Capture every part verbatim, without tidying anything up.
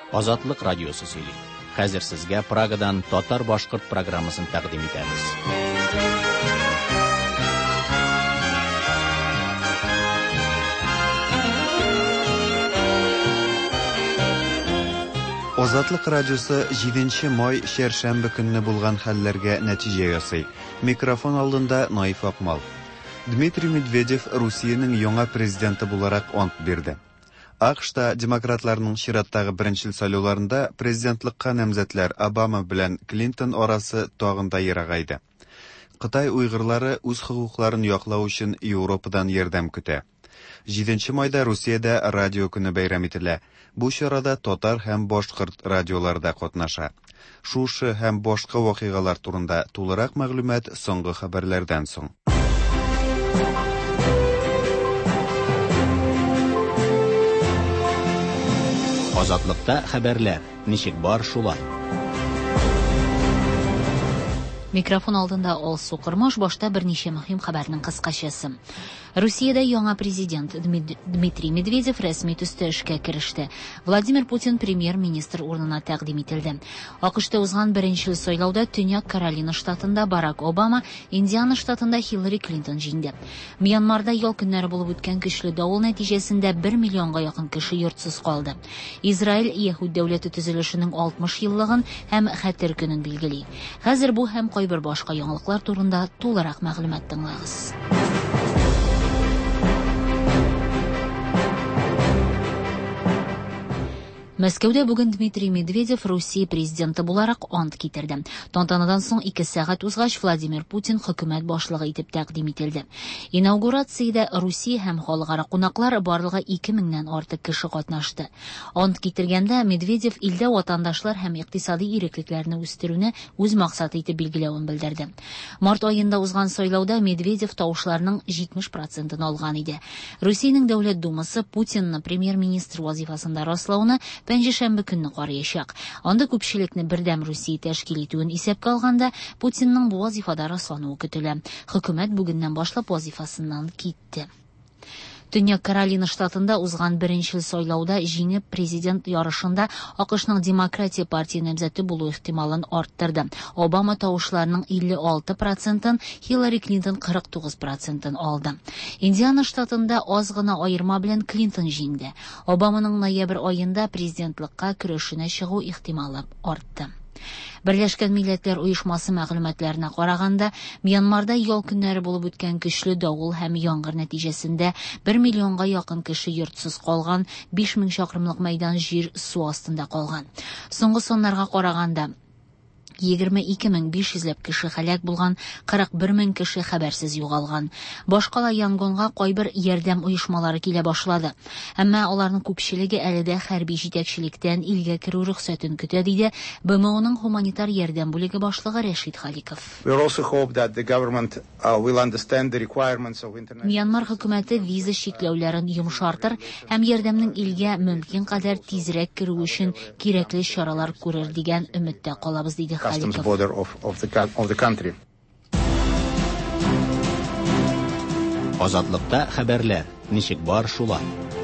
Азатлык радиосы сөйли. Хәзер сезгә Прагадан татар-башкорт программасын тәкъдим итәбез. Азатлык радиосы җиденче май шәршәмбе көнне булган хәлләргә нәтиҗә ясый. Микрофон алдында Наиф Акмал. Дмитрий Медведев Русиянең яңа президенты буларак ант бирде. АКШта демократларның чираттагы беренчел сайлауларында президентлыкка намзәтләр Обама белән Клинтон арасы тагын да ерагайды. Кытай уйгырлары үз хукукларын яклау өчен Европадан ярдәм көтә. җиденче майда Русиядә радио көне бәйрәм ителә. Бу чарада татар һәм башкорт радиоларда катнаша. Шушы һәм башка вакыйгалар турында тулырак мәгълүмат соңгы хәбәрләрдән соң. Азатлыкта хәбәрләр. Ничек бар шулай. Микрофон алдында Ол Сукырмаш, башта берничә мөһим хәбәрнең кыскачасы. Русиядә яңа президент Дмитрий Медведев рәсми төстә эшкә кереште. Владимир Путин премьер-министр урынына тәкъдим ителде. АКШта узган беренчел сайлауда Төньяк Каролина штатында Барак Обама, Индиана штатында Хиллари Клинтон җиңде. Мьянмарда ял көннәре булып үткән көчле давыл нәтиҗәсендә бер миллионга якын кеше йортсыз калды. Израиль Яһүд дәүләте төзелешенең алтмыш еллыгын һәм хәтер көнен билгели. Хәзер бу һәм кайбер башка яңалыклар турында тулырак мәгълүмат тыңлагыз. Мәскәүдә бүген Дмитрий Медведев Русия президенты буларак ант китерде. Тантанадан соң ике сәгать узгач Владимир Путин хөкүмәт башлыгы итеп тәкъдим ителде. Инаугурациядә Русия һәм халыкара кунаклар барлыгы ике меңнән артык кеше катнашты. Ант китергәндә Медведев илдә ватандашлар һәм икътисади иреклекләрне үстерүне үз максаты итеп билгеләвен белдерде. Март аенда узган сайлауда Медведев тавышларның җитмеш процентын алган иде. Русиянең дәүләт думасы Путинны премьер-министр вазифасында раслауны пәнҗешәмбе көнне карыячак. Анда күпчелекне бердәм Русия тәшкил итүен исәпкә алганда Путинның бу вазифада раслануы көтелә. Хөкүмәт бүгеннән башлап вазифасыннан китте. Төньяк Каролина штатында узган беренчел сайлауда җиңеп президент ярышында АКШның Демократия партия намзәте булу ихтималын арттырды. Обама тавышларның илле алты процентын, Хиллари Клинтон кырык тугыз процентын алды. Индиана штатында аз гына аерма белән Клинтон җиңде. Обаманың ноябрь аенда президентлыкка көрәшенә чыгу ихтималы артты. Берләшкән Милләтләр оешмасы мәгълүматларына караганда, Мьянмарда ял көннәре булып үткән көчле давыл һәм яңгыр нәтиҗәсендә бер миллионга якын кеше йортсыз калган, биш мең чакрымлык мәйдан җир су астында калган. Соңгы соннарга караганда егерме ике мең биш йөзләп кеше һәлак булган, кырык бер мең кеше хәбәрсез югалган. Башкала янгынга кайбер ярдәм оешмалары килә башлады. Әмма аларның күпчелеге әле дә хәрби җитәкчелектән илгә керү рөхсәтен көтә, диде БМОның гуманитар ярдәм бүлеге башлыгы Рәшид Халиков. Мьянмар хөкүмәте виза чикләүләрен йомшартыр һәм ярдәмнең илгә мөмкин кадәр тизрәк керү өчен кирәкле чаралар күрер дигән өметтә калабыз, диде customs border of, of, the, of the country. Азатлыкта хәбәрләр. Ничек бар шулай.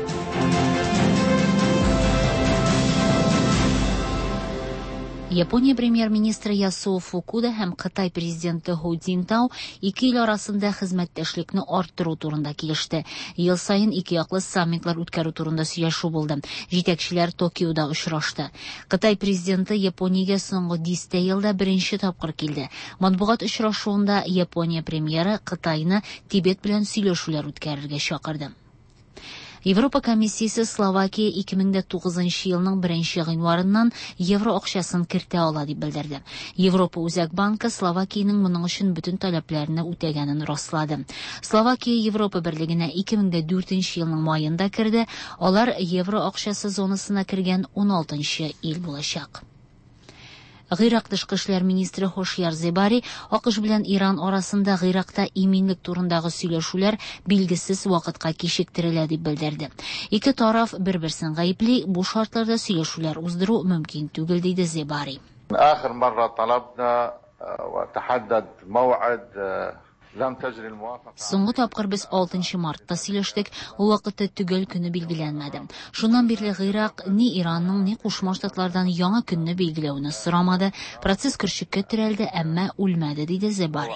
Япония премьер-министры Ясуо Фукуда һәм Кытай президенты Ху Цзиньтау ике ил арасында хезмәттәшлекне арттыру турында килеште. Ел сайын ике яклы саммитлар үткәрү турында сөйләшү булды. Җитәкчеләр Токиода очрашты. Кытай президенты Япониягә соңгы дистә елда беренче тапкыр килде. Матбугат очрашуында Япония премьеры Кытайны Тибет белән сөйләшүләр үткәрергә чакырды. Европа комиссиясе Словакия ике мең тугызынчы елның беренче гыйнварыннан евро акчасын кертә ала дип белдерде. Европа Үзәк банкы Словакиянең моның өчен бөтен таләпләрне үтәгәнен раслады. Словакия Европа берлегенә ике мең дүртенче елның маенда керде. Алар евро акчасы зонасына кергән ун алтынчы ил булачак. Гыйрак тышкы эшләр министры Хошияр Зебари АКШ белән Иран арасында Гыйракта иминлек турындагы сөйләшүләр билгесез вакытка кичектерелә дип белдерде. Ике тараф бер-берсен гаепли, бу шартларда сөйләшүләр уздыру мөмкин түгел, диде Зебари. Соңгы тапкыр без алтынчы мартта сөйләштек, ул вакытта төгәл көне билгеләнмәде. Шуннан бирле Гыйрак ни Иранның, ни Кушма Штатлардан яңа көнне билгеләүне сорамады. Процесс көрчеккә терәлде, әмма үлмәде, диде Зебари.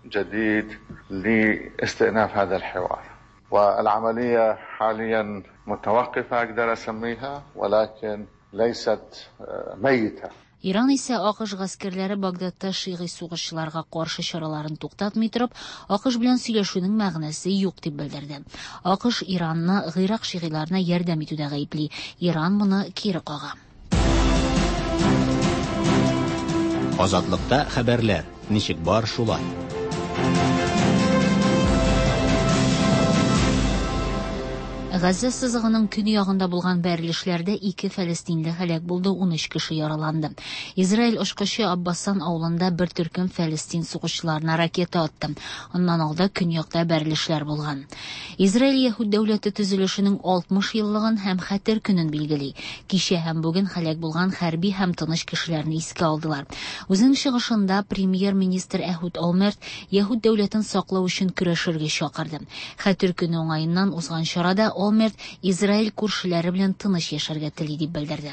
والعملية حاليا متوقفة أقدر أسميها ولكن ليست ميتة. Иран исә АКШ гаскәрләре Багдадта шигый сугышчыларга каршы чараларын туктатмый торып, АКШ белән сөйләшүнең мәгънәсе юк дип белдерде. АКШ Иранны Гыйрак шигыйларына ярдәм итүдә гаепли. Иран моны кире кага. Азатлыкта хәбәрләр. Ничек бар шулай? Газа сызыгының көньягында булган бәрелешләрдә ике фәлестинле һәлак булды, ун өч кеше яраланды. Израиль очкычы Аббасан авылында бер төркем фәлестин сугышчыларына ракета атты. Аннан алда көньякта бәрелешләр булган. Израиль Яһүд дәүләте төзелешенең алтмыш еллыгын һәм хәтер көнен билгели. Кичә һәм бүген һәлак булган хәрби һәм тыныч кешеләрне искә алдылар. Үзенең чыгышында премьер-министр Әхуд Олмерт Яһүд дәүләтен саклау өчен көрәшергә чакырды. Хәтер көне уңаеннан узган чарада Олмерт Израиль күршеләре белән тыныч яшәргә тели дип белдерде.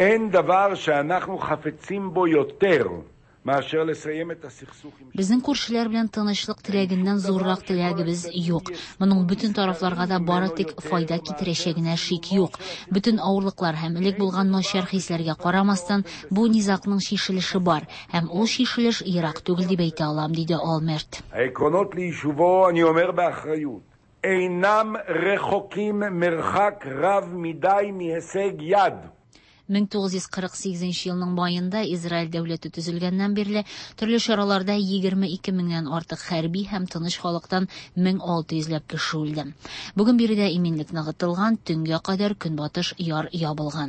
Безнең күршеләр белән тынычлык теләгеннән зуррак теләгебез юк. Моның бөтен тарафларга да бары тик файда китерәчәгенә шик юк. Бөтен авырлыклар һәм элек булган начар хисләргә карамастан, бу низакның шишелеше бар, һәм ул шишелеш ерак түгел дип әйтә алам, диде Олмерт. אינם רחוקים מרחק רב מדי מהישג יד. мең тугыз йөз кырык сигезенче елның майында Израиль дәүләте төзелгәннән бирле төрле чараларда егерме ике меңнән артык хәрби һәм тыныч халыктан мең алты йөзләп кеше үлде. Бүген биредә иминлек ныгытылган, төнгә кадәр көнбатыш яр ябылган.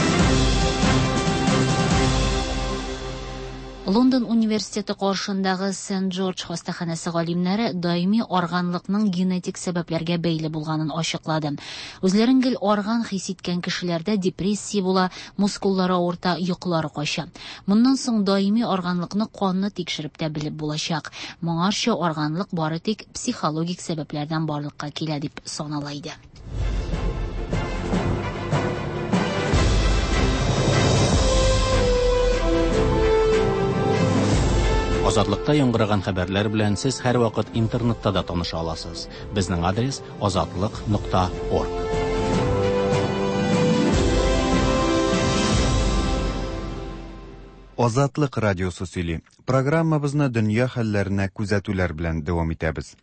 Лондон университеты каршындагы Сент-Джордж хастаханәсе галимнәре даими арганлыкның генетик сәбәпләргә бәйле булганын ачыклады. Үзләрен гел арган хис иткән кешеләрдә депрессия була, мускуллары авырта, йоклары кача. Моннан соң даими арганлыкны канны тикшереп тә белеп булачак. Моңарча арганлык бары тик психологик сәбәпләрдән барлыкка килә дип санала иде. Азатлыкта яңгыраган хәбәрләр белән сез һәр вакыт интернетта да таныша аласыз. Безнең адрес азатлык нокта орг. Азатлык радиосы сөйли. Программабызны дөнья хәлләренә күзәтүләр белән дәвам итәбез.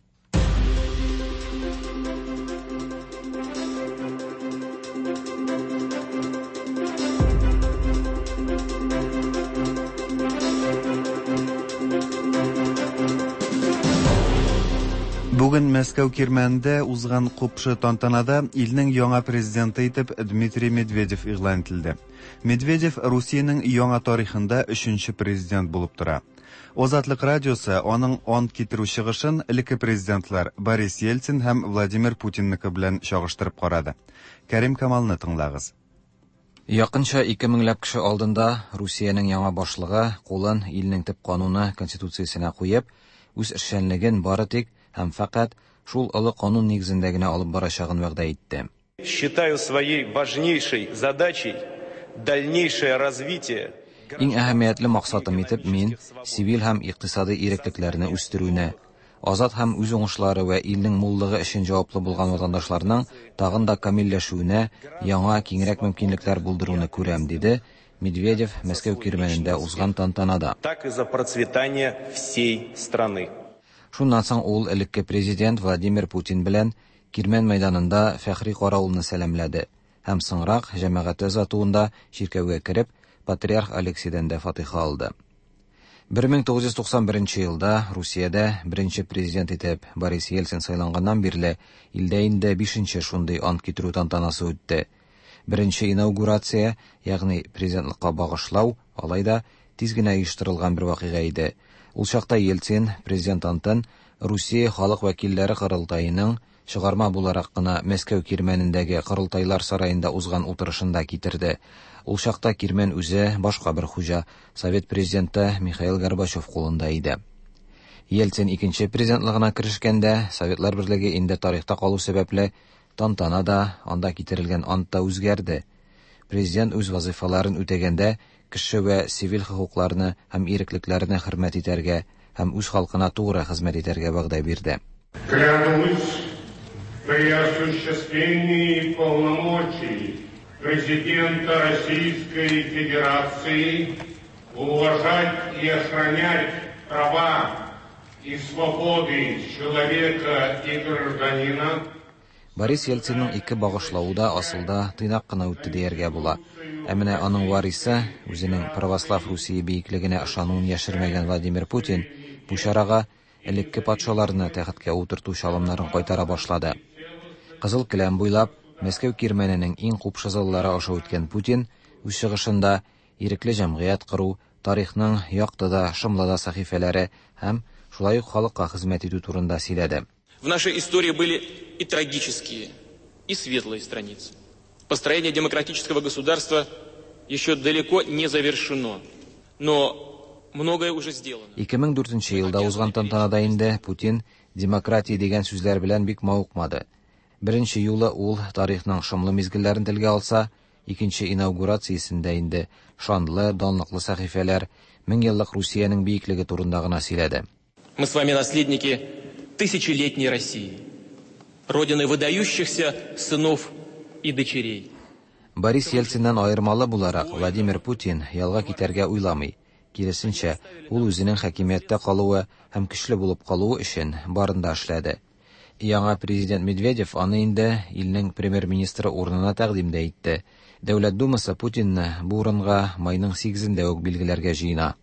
Бүген Мәскәү кирмәнендә узган купшы тантанада илнең яңа президенты итеп Дмитрий Медведев игълан ителде. Медведев Русиянең яңа тарихында өченче президент булып тора. Азатлык радиосы аның ант китерү чыгышын элекке президентлар Борис Ельцин һәм Владимир Путинники белән чагыштырып карады. Кәрим Камалны тыңлагыз. Якынча ике меңләп кеше алдында Русиянең яңа башлыгы кулын илнең төп кануны конституциясенә куеп, үз эшчәнлеген бары тик һәм фақат шул олы канун нигезендә генә алып барачагын вәгъдә итте. Считаю своей важнейшей задачей дальнейшее развитие. Иң әһәмиятле максатым итеп мин цивил һәм икътисади иреклекләрне үстерүне, азат һәм үз уңышлары ва илнең муллыгы өчен җаваплы булган ватандашларның тагын да камилләшүенә, яңа киңрәк мөмкинлекләр булдыруны күрәм, диде Медведев Мәскәү кирмәнендә узган тантанада. Так и за процветание всей страны. Шуннан соң ул элекке президент Владимир Путин белән Кирмән мәйданында фәхри каравылны сәламләде һәм соңрак җәмәгате затуында чиркәүгә кереп, патриарх Алексейдән дә фатиха алды. бер мең тугыз йөз туксан беренче елда Русиядә беренче президент итеп Борис Ельцин сайланганнан бирле илдә инде бишенче шундый ант китерү тантанасы үтте. Беренче инаугурация, ягъни президентлыкка багышлау, алайда тиз генә оештырылган бер вакыйга иде. Ул чакта Ельцин президент антын Русия халык вәкилләре корылтайының чыгарма буларак кына Мәскәү кирмәнендәге корылтайлар сараенда узган утырышында китерде. Ул чакта кирмән үзе башка бер хуҗа, Совет президенты Михаил Горбачев кулында иде. Ельцин икенче президентлыгына киришкәндә Советлар Берлеге инде тарихта калу сәбәпле тантана да, анда китерелгән ант та үзгәрде. Президент үз вазифаларын үтәгәндә кеше вә цивил хокукларны һәм иреклекләрне хөрмәт итәргә һәм үз халкына тугры хезмәт итәргә вәгъдә бирде. Клянусь при осуществлении полномочий президента Российской Федерации уважать и охранять права и свободы человека и гражданина. Борис Ельцинның ике багышлауы да асылда тыйнак кына үтте дияргә була. Ә менә аның варисы, үзенең православ Русия бийеклегенә ышануын яшермәгән Владимир Путин, бу чарага элекке патшаларны тәхеткә утырту чалымнарын кайтара башлады. Кызыл келәм буйлап Мәскәү кирмәненең иң күп шызыллары аша үткән Путин үз чыгышында ирекле җәмгыять кору, тарихның якты да, шомлы да сәхифәләре һәм шулай ук халыкка хезмәт итү турында сөйләде. В нашей истории были и трагические, и светлые страницы. Построение демократического государства еще далеко не завершено, но многое уже сделано. ике мең дүртенче елда узган тантанада инде Путин демократия дигән сүзләр белән бик мавыкмады. Беренче юлы ул тарихның шомлы мизгелләрен телгә алса, икенче инаугурациясендә инде шанлы, данлыклы сәхифәләр мең еллык Русиянең бийеклеге турында гына сөйләде. Мы с вами наследники тысячелетней России, родины выдающихся сынов и дочерей. Борис Ельциннән аермалы буларак Владимир Путин ялга китәргә уйламый. Киресенчә, ул үзенең хакимияттә калуы һәм көчле булып калуы өчен барында эшләде. Яңа президент Медведев аны инде илнең премьер-министры урынына тәкъдим дә итте. Дәүләт думасы Путинны бу урынга майның сигезендә үк билгеләргә җыена.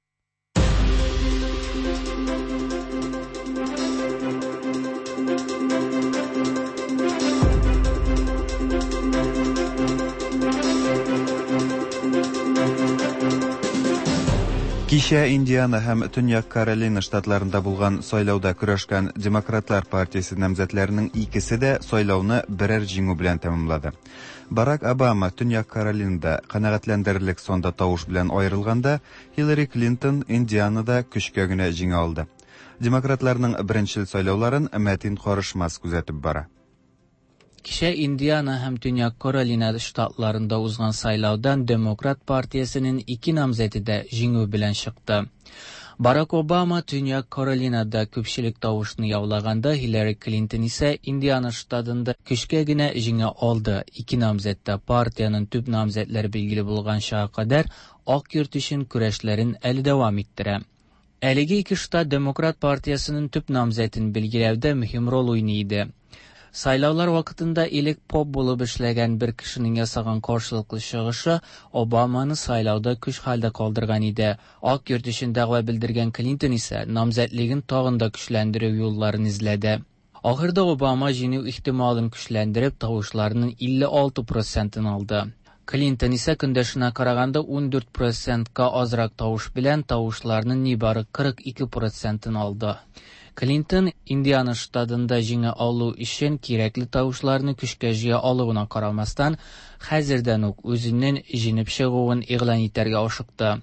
Кичә Индиана һәм Төньяк Каролина штатларында булган сайлауда көрәшкән Демократлар партиясе намзәтләренең икесе дә сайлауны берәр җиңү белән тәмамлады. Барак Обама Төньяк Каролинада канәгатьләндерерлек сонда тавыш белән аерылганда, Хиллари Клинтон Индианада көчкә генә җиңә алды. Демократларның беренчел сайлауларын Мәтин Карышмас күзәтеп бара. Кичә Индиана һәм Төньяк Каролина штатларында узган сайлаудан Демократ партиясенең ике намзәте дә җиңү белән чыкты. Барак Обама Төньяк Каролинада күпчелек тавышны яулаганда, Хиллари Клинтон исә Индиана штатында көчкә генә җиңә алды. Ике намзәттә партияның төп намзәтләр билгеле булганча кадәр ак йорт өчен көрәшләрен әле дәвам иттерә. Әлеге ике штат Демократ партиясенең төп намзәтен билгеләүдә мөһим роль уйный иде. Сайлаулар вакытында элек поп булып эшләгән бер кешенең ясаган каршылыклы чыгышы Обаманы сайлауда көч хәлдә калдырган иде. Ак йорт өчен дәгъва белдергән Клинтон исә намзәтлеген тагын да көчләндерү юлларын изләде. Ахырда Обама җиңү ихтималын көчләндереп, тавышларның илле алты процентын алды. Клинтон исә көндәшенә караганда ун дүрт процентка азрак тавыш белән тавышларның нибары кырык ике процентын алды. Клинтон Индиана штатында җиңә алу өчен кирәкле тавышларны көчкә җыя алуына карамастан, хәзердән үк үзенең җиңеп чыгуын игълан итәргә ашыкты.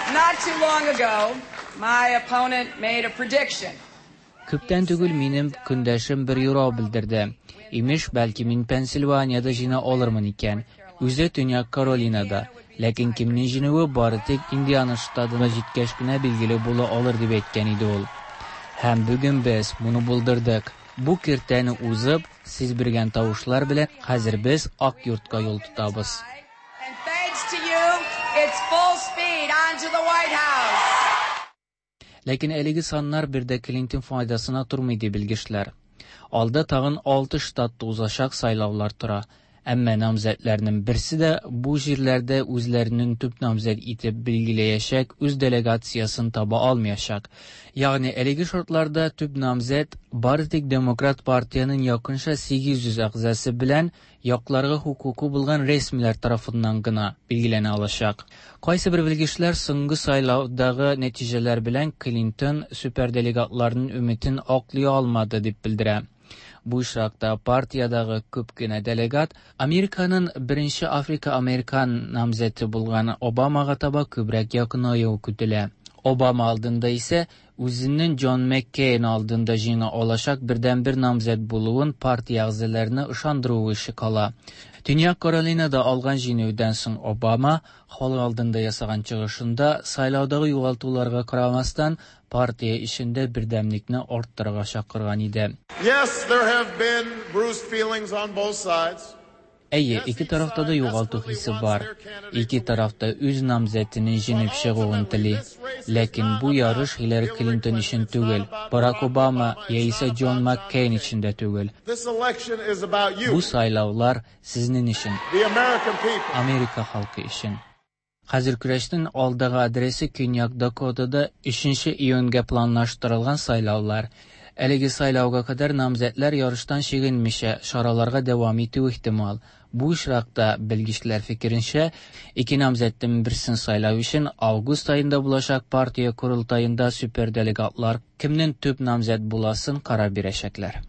Күптән түгел минем көндәшем бер юрау белдерде. Имеш, бәлки мин Пенсильванияда җиңә алырмын икән, үзе Төньяк Каролинада. Ләкин кемнең җиңүе бары тик Индиана штатына җиткәч кенә билгеле була алыр дип әйткән иде ул. Һәм бүген без моны булдырдык. Бу киртәне узып, сез биргән тавышлар белән хәзер без ак йортка юл тотабыз. Ләкин әлеге саннар бердә Клинтон файдасына тормый дип белгечләр. Алда тагын алты штатта узачак сайлаулар тора. Әмма намзәтләрнең берсе дә бу җирләрдә үзләренең төп намзәт итеп билгеләячәк, үз делегациясын таба алмаячак. Ягъни әлеге шартларда төп намзәт бары тик Демократ партияның якынча сигез йөз әгъзасы белән якларга хукукы булган рәсмиләр тарафыннан гына билгеләнә алачак. Кайсы бер белгечләр соңгы сайлаудагы нәтиҗәләр белән Клинтон суперделегатларның өметен аклый алмады дип белдерә. Бу шакта партиядагы күп кенә делегат Американың беренче Африка-Американ намзәте булган Обамага таба күбрәк якынаю көтелә. Obama aldında ise o'zining John McCain aldında jina olacak birden bir namzet buluğun partiya a'zalarini ışandırığı işi kala. Dünya Karolina'da algan jinövden soň Obama halk aldında yasagan çıgışında saylavdagy yoğaltılarga karamasdan partiya işinde birdemlikni orttırıga şakırgan idi. Yes, there have been bruised feelings on both sides. Eye, iki tarafta da yoğaltı hissi var. İki tarafta üz namzetinin jinip şığıgın tili. Lakin bu yarış Hillary Clinton için tügül, Barack Obama ya ise John McCain için de tügül. Bu saylavlar sizin için, Amerika halkı için. Hazır küreştin aldığı adresi Künyak Dakota'da üçüncü iyonga planlaştırılgan saylavlar. Әлеге сайлауга кадәр намзәтләр ярыштан чигенмичә шараларга дәвам итү ихтимал. Бу очракта белгечләр фикеренчә, ике намзәттән берсен сайлау өчен август аенда булачак партия курултаенда суперделегатлар кемнең төп намзәт буласын карар бирәчәкләр.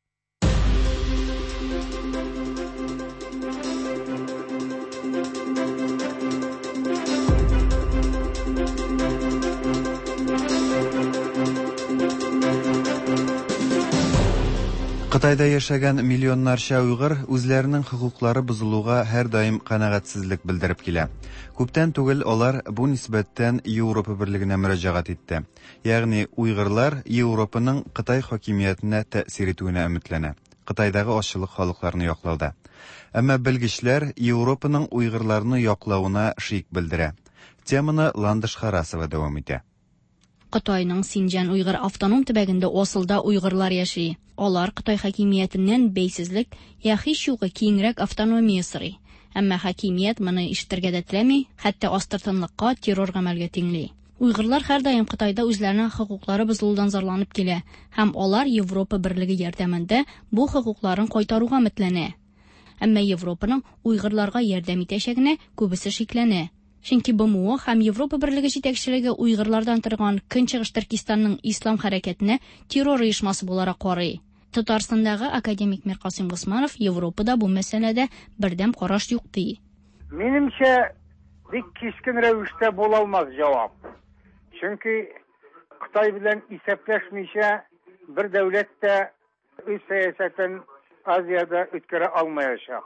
Кытайда яшәгән миллионнарча уйгыр үзләренең хукуклары бузылуга һәр даим канагатьсезлек белдереп килә. Күптән түгел алар бу нисбәттән Европа берлегенә мөрәҗәгать итте. Ягъни уйгырлар Европаның Кытай хакимиятенә тәэсир итүенә өметләнә. Кытайдагы ачлык халыкларны яклауда. Әмма белгечләр Европаның уйгырларны яклауына шик белдерә. Теманы Ландыш Харасова дәвам итә. Кытайның Синҗан уйгыр автоном төбәгендә асылда уйгырлар яши. Алар Кытай хакимиятеннән бәйсезлек яхи шугы киңрәк автономия сорый. Әмма хакимият моны ишетергә дә теләми, хәтта астыртынлыкка, террор гамәлгә тиңли. Уйгырлар һәр даим Кытайда үзләренең хукуклары бозылудан зарланып килә, һәм алар Европа берлеге ярдәмендә бу хукукларын кайтаруга өметләнә. Әмма Европаның уйгырларга ярдәм итәчәгенә күбесе шикләнә. Чөнки Б М О һәм Европа берлеге җитәкчелеге уйгырлардан торган Көнчыгыш Төркистанның ислам хәрәкәтенә террор оешмасы буларак карый. Татарстандагы академик Миркасым Госманов Европада бу мәсьәләдә бердәм караш юк ди. Минемчә, бик кискен рәвештә була алмас җавап. Чөнки Кытай белән исәпләшмичә бер дәүләт тә үз сәясәтен Азиядә үткәрә алмаячак.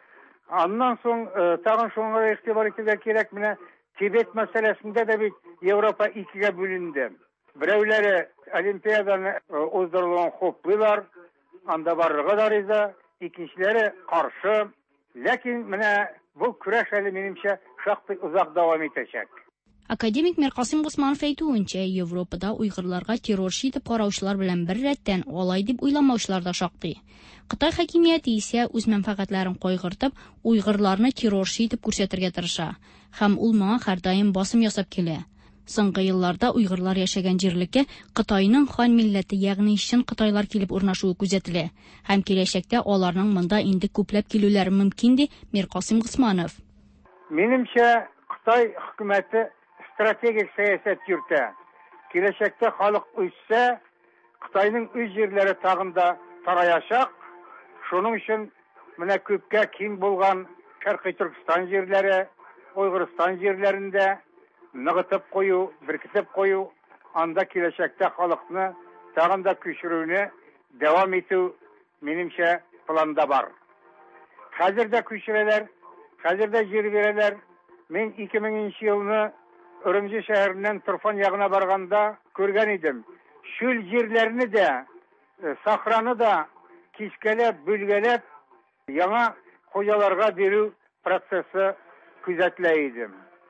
Аннан соң тагын шуңа игътибар итәргә кирәк, менә Тибет мәсьәләсендә дә бит Европа икегә бүленде. Берәүләре Олимпиаданы уздырылган хуплыйлар, анда барырга да риза, икенчеләре каршы. Ләкин менә бу көрәш әле минемчә шактый узак дәвам итәчәк. Академик Миркасым Госманов әйтүенчә, Европада уйгырларга террорчы итеп караучылар белән бер рәттән алай дип уйламаучылар да шактый. Кытай хакимияте исә үз мәнфәгатьләрен кайгыртып, уйгырларны террорчы итеп күрсәтергә тырыша, һәм ул моңа һәрдаим басым ясап килә. Соңгы елларда уйгырлар яшәгән җирлеккә Кытайның хан милләте, ягъни чын кытайлар килеп урнашуы күзәтелә, һәм киләчәктә аларның монда инде күпләп килүләре мөмкин ди Миркасым Госманов. Минемчә, Кытай хөкүмәте стратегик сәясәт йөртә. Киләчәктә халык үссә, Кытайның үз җирләре тагында тараячак. Шуның өчен менә күпкә киң булган Шәрқи Түркстан җирләре, Уйгырстан җирләрендә ныгытып кую, беркетеп кую, анда киләчәктә халыкны тагында күчерүне дәвам итү минемчә планда бар. Хәзер дә күчерәләр, хәзер дә җир бирәләр. Мин ике меңенче елны Үрümчи шәһәреннән Турфан ягына барганда күргән идем. Шул җирләрне дә, сахраны да кискәләп, бүлгәләп, яңа хуҗаларга бирү процессы күзәтелә иде.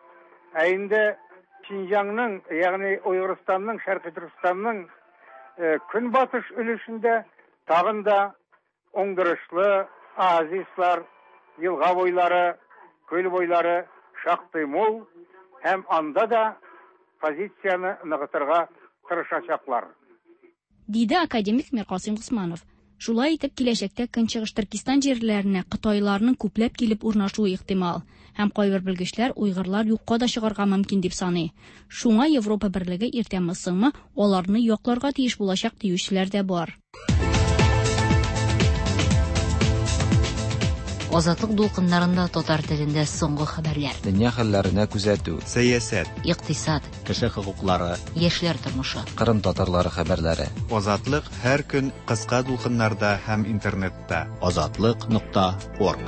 Ә инде Шинҗаңның, ягъни Уйгырстанның, Шәрқи Түркстанның көнбатыш өлешендә тагын да оңдырышлы оазислар, елга буйлары, күл буйлары шактый мул, һәм анда да позицияны ныгытырга тырышачаклар. Диде академик Миркасым Госманов. Шулай итеп, киләчәктә Көнчыгыш Төркистан җирләренә Кытайларның күпләп килеп урнашуы ихтимал, һәм кайбер белгечләр уйгырлар юкка да чыгарга мөмкин дип саный. Шуңа Европа берлеге иртәме-соңмы аларны якларга тиеш булачак диючеләр дә бар. Азатлык дулкыннарында татар телендә соңгы хәбәрләр. Дөнья хәлләренә күзәтү. Сәясәт. Икътисад. Кеше хокуклары. Яшьләр тормышы. Кырым татарлары хәбәрләре. Азатлык һәр көн кыска дулкыннарда һәм интернетта. азатлык нокта орг.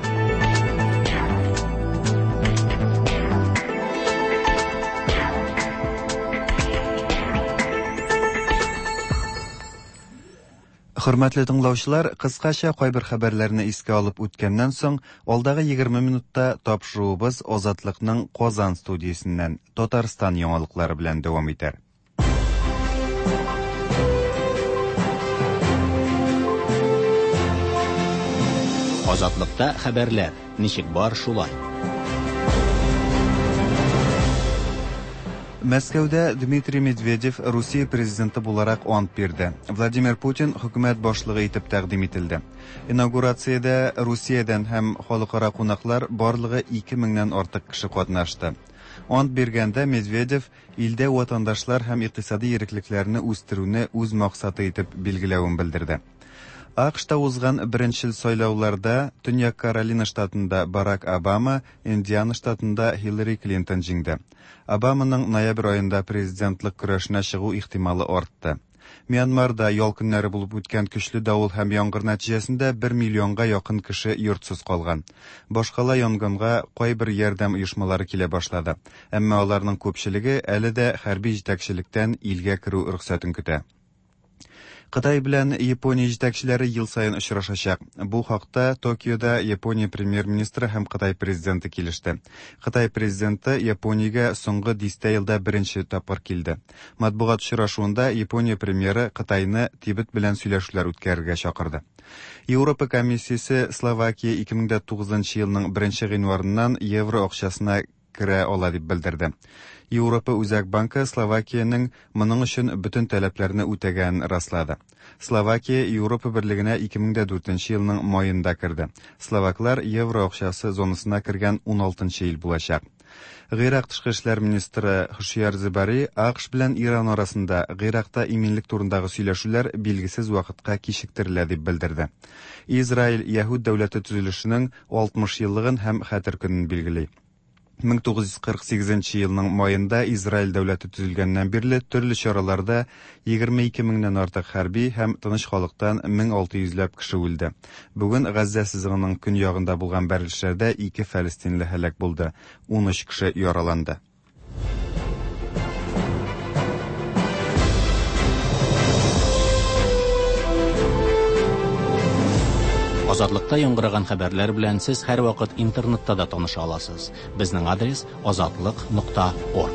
Хөрмәтле тыңлаучылар, кыскача кайбер хәбәрләрне искә алып үткәннән соң, алдагы егерме минутта тапшыруыбыз Азатлыкның Казан студиясеннән Татарстан яңалыклары белән дәвам итәр. Азатлыкта хәбәрләр. Ничек бар шулай? Мәскәүдә Дмитрий Медведев Русия президенты буларак ант бирде. Владимир Путин хөкүмәт башлыгы итеп тәкъдим ителде. Инаугурациядә Русиядән һәм халыкара кунаклар барлыгы ике меңнән артык кеше катнашты. Ант биргәндә Медведев илдә ватандашлар һәм икътисади ереклекләрне үстерүне үз максаты итеп билгеләвен белдерде. АКШта узган беренчел сайлауларда Төньяк Каролина штатында Барак Обама, Индиана штатында Хиллари Клинтон җиңде. Обаманың ноябрь аенда президентлык көрәшенә чыгу ихтималы артты. Мьянмарда ял көннәре булып үткән көчле давыл һәм яңгыр нәтиҗәсендә бер миллионга якын кеше йортсыз калган. Башкала янгынга кайбер ярдәм оешмалары килә башлады. Әмма аларның күпчелеге әле дә хәрби җитәкчелектән илгә керү рөхсәтен көтә. Кытай белән Япония җитәкчеләре ел сайын очрашачак. Бу хакта Токиода Япония премьер-министры һәм Кытай президенты килеште. Кытай президенты Япониягә соңгы дистә елда беренче тапкыр килде. Матбугат очрашуында Япония премьеры Кытайны Тибет белән сөйләшүләр үткәрергә чакырды. Европа комиссиясе Словакия ике мең тугызынчы елның беренче гыйнварыннан евро акчасына керә ала дип белдерде. Европа Үзәк банкы Словакияның моның өчен бөтен таләпләрне үтәгәнен раслады. Словакия Европа берлегенә ике мең дүртенче елның маенда керде. Словаклар евро акчасы зонасына кергән ун алтынчы ел булачак. Гыйрак тышкы эшләр министры Хушияр Зебари АКШ белән Иран арасында Гыйракта иминлек турындагы сөйләшүләр билгесез вакытка кичектерелә дип белдерде. Израиль Яһүд дәүләте төзелешенең алтмыш еллыгын һәм хәтер көнен билгели. мең тугыз йөз кырык сигезенче елның маенда Израиль дәүләте төзелгәннән бирле төрле чараларда егерме ике меңнән артык хәрби һәм тыныч халыктан мең алты йөзләп кеше үлде. Бүген Газза сызыгының көньягында булган бәрелешләрдә ике фәлестинле һәлак булды, ун өч кеше яраланды. Азатлыкта яңгыраган хәбәрләр белән сез һәр вакыт интернетта да таныша аласыз. Безнең адрес азатлык нокта орг.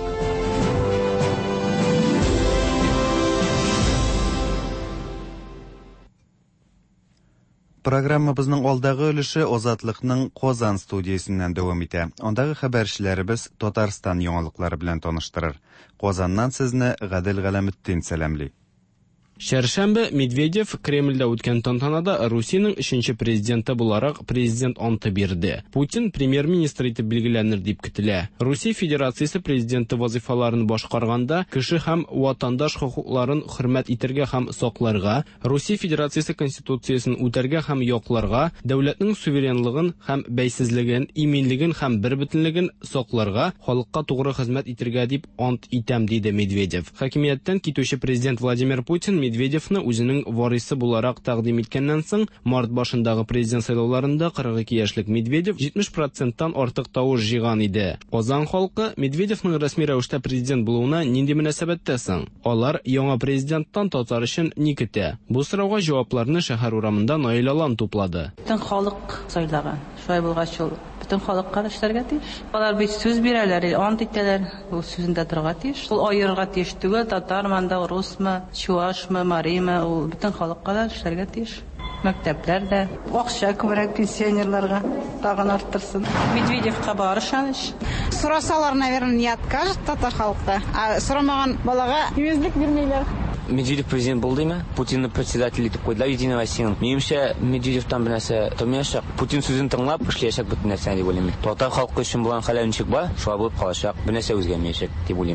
Программабызның алдагы өлеше Азатлыкның Казан студиясеннән дәвам итә. Андагы хәбәрчеләребез Татарстан яңалыклары белән таныштырыр. Казаннан сезне Гадел Галәметтин сәламли. Шәршәмбе Медведев Кремльдә үткән тантанада Русиянең өченче президенты буларак президент анты бирде. Путин премьер-министр итеп билгеләнер дип көтелә. Русия Федерациясе президенты вазифаларын башкарганда кеше һәм ватандаш хокукларын хөрмәт итәргә һәм сакларга, Русия Федерациясе конституциясын үтәргә һәм якларга, дәүләтнең суверенлыгын һәм бәйсезлеген, иминлеген һәм бербөтенлеген сакларга, халыкка тугры хезмәт итәргә дип ант итәм диде Медведев. Хакимияттән китүче президент Владимир Путин Медведевны үзенең варисы буларак тәкъдим иткәннән соң, март башындагы президент сайлауларында кырык ике яшьлек Медведев җитмеш проценттан артык тавыш җыйган иде. Казан халкы Медведевның рәсми рәвештә президент булуына нинди мөнәсәбәттә соң? Алар яңа президенттан татар өчен ни көтә? Бу сорауга җавапларны шәһәр урамында Наил Алан туплады. Бөтен халык сайлаган. Шулай булгач ул бөтен халыкка эшләргә тиеш. Алар бит сүз бирәләр, ант итәләр, ул сүзендә торырга тиеш. Ул аерырга тиеш түгел, татарманда, русмы, чуашмы, мариме, ул бөтен халыкка да эшләргә тиеш. Мәктәпләрдә акча күбрәк пенсионерларга тагын арттырсын. Медведевка бар ышаныч. Сорасалар, наверное, не откажет татар халыкта. А сорамаган балага юзлек бирмәйләр. Медведев президент булды ме? Путинны председатель итеп куйдылар Единого России. Минемчә, Медведевтан бер нәрсә томыячак. Путин сүзен тыңлап эшләячәк бөтен нәрсәне дип уйлыйм. Татар халкы өчен булган хәле ничек бар? Шулай булып калачак. Бер нәрсә үзгәрмәячәк дип уйлыйм.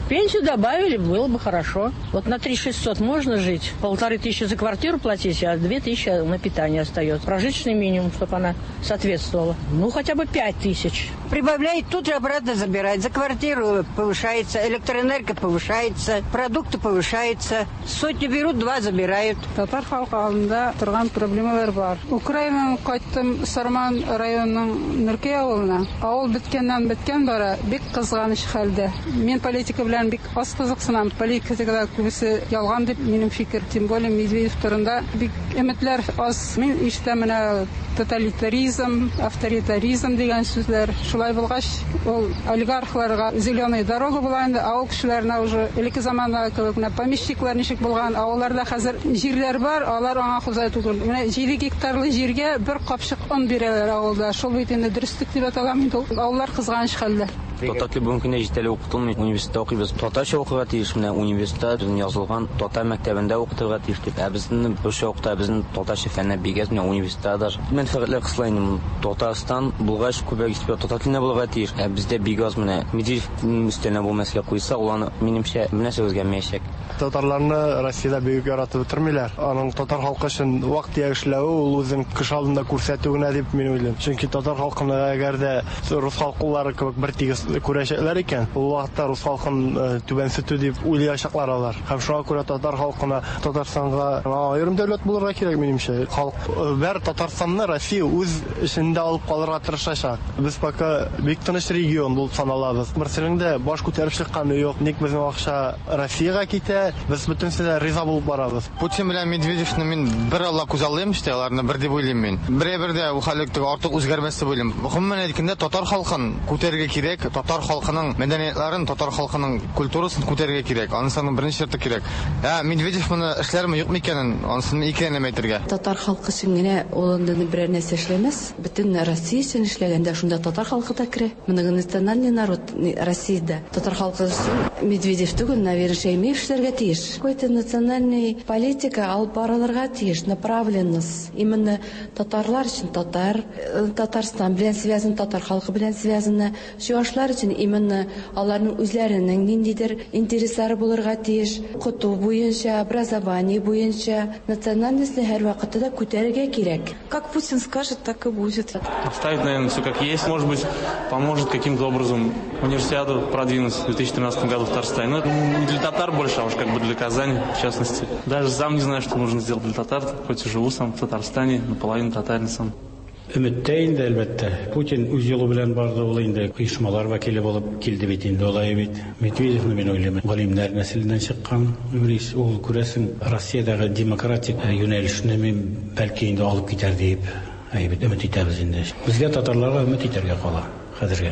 Пенсию добавили, было бы хорошо. Вот на три тысячи шестьсот можно жить. Полторы тысячи за квартиру платить, а две тысячи на питание остается. Прожиточный минимум, чтобы она соответствовала. Ну, хотя бы пять тысяч. Прибавляет, тут же обратно забирает. За квартиру повышается, электроэнергия повышается, продукты повышаются. Сотню берут, два забирают. Татар халкы алдында торган проблемалар бар. Украинадан кайттым Сарман районының Нуркей авылына. Авыл биткәннән биткән бара, бик кызганыч хәлдә. Мен политика белән бик аз кызыксынам. Политикада күбесе ялган дип минем фикер. Тем более Медведев турында бик өметләр аз. Мин ишетәм менә тоталитаризм, авторитаризм дигән сүзләр. Шулай булгач, ул олигархларга зеленая дорога була инде, а ул кешеләрне уже элекке заманда кебек менә помещиклар ничек булган, авылларда хәзер җирләр бар, алар аңа хузай түгел. Менә җиде гектарлы җиргә бер капчык он бирәләр авылда. Шул бит инде дөрестлек дип аталам инде. Авыллар кызганыч хәлдә. Татар теле бүгенге көндә җитәле укытылмый. Университетта укыйбыз. Татарча укырга тиеш. Менә университетта безнең язылган татар мәктәбендә укытырга тиеш дип. Ә безнең буша укыта, безнең татарча фәннәр бигәз менә университетта. Мен фәкатьләр кыслайным. Татарстан булгач күбәк испе татар теленә булырга тиеш. Ә бездә бигәз менә Медведев үстенә бу мәсьәлә куйса, уланы минемчә нәрсә үзгәрмәячәк. Татарларны Россиядә бик яратып бетермиләр. Аның татар халкы өчен вакыт яшьләве ул үзен кыш алдында күрсәтү генә дип мин уйлыйм. Чөнки татар халкын әгәр дә рус халкылары кебек бер тигез күрәчәкләр икән, ул вакытта рус халкын түбәнсетү дип уйлаячаклар алар. Һәм шуңа күрә татар халкына Татарстанга аерым дәүләт булырга кирәк минемчә. Халык бер Татарстанны Россия үз эчендә алып калырга тырышачак. Без пока бик тыныч регион булып саналабыз. Мәсәләндә баш күтәреп чыкканы юк. Ник безнең акча Россиягә китә? Без бөтенсендә риза булып барабыз. Путин белән Медведевны мин бер алла күз алдым, işte аларны бер дип уйлыйм мин. Бер-бердә бу хәллектә артык үзгәрмәс дип уйлыйм. Гомумән әйткәндә татар халкын күтәрергә кирәк, татар халкының мәдәниятларын, татар халкының культурасын күтәрергә кирәк. Анысының беренче шарты кирәк. Ә Медведев моны эшләрме юкмы икәнен, анысын икәнен әйтергә. Татар халкы өчен генә улындан берәр нәрсә эшләмәс, бөтен Россия өчен эшләгәндә шунда татар халкы да керә. Моны национальный народ Россиядә. Татар халкы өчен Медведев түгел, наверное, Шәймиев эшләргә тиеш. Какой-то национальный политика алып барылырга тиеш, направленность. Именно татарлар өчен татар, Татарстан белән связан, татар халкы белән связан. Чуашлар өчен именно аларның үзләренең ниндидер интереслары булырга тиеш. Укыту буенча, образование буенча национальностьны һәр вакытта күтәрергә кирәк. Как Путин скажет, так и будет. Оставить, наверное, все как есть. Может быть, поможет каким-то образом универсиаду продвинуть в две тысячи тринадцатом году в Татарстане. Но это не для татар больше, а уж как бы для Казани, в частности. Даже сам не знаю, что нужно сделать для татар, хоть и живу сам в Татарстане, наполовину татарин сам. Өметтәйін дә әлбәттә. Путин үз юлы белән барды, ул инде оешмалар вәкиле булып килде бит инде, алай бит. Медведевны мин уйлыйм, галимнәр нәселеннән чыккан, юрист, ул күрәсең Россиядәге демократик юнәлешне мин бәлки инде алып китәр дип, әйбит өмет итәбез инде. Безгә татарларга өмет итәргә кала хәзергә.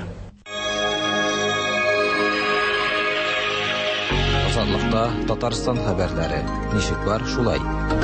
Азатлыкта Татарстан хәбәрләре. Ничек бар, шулай.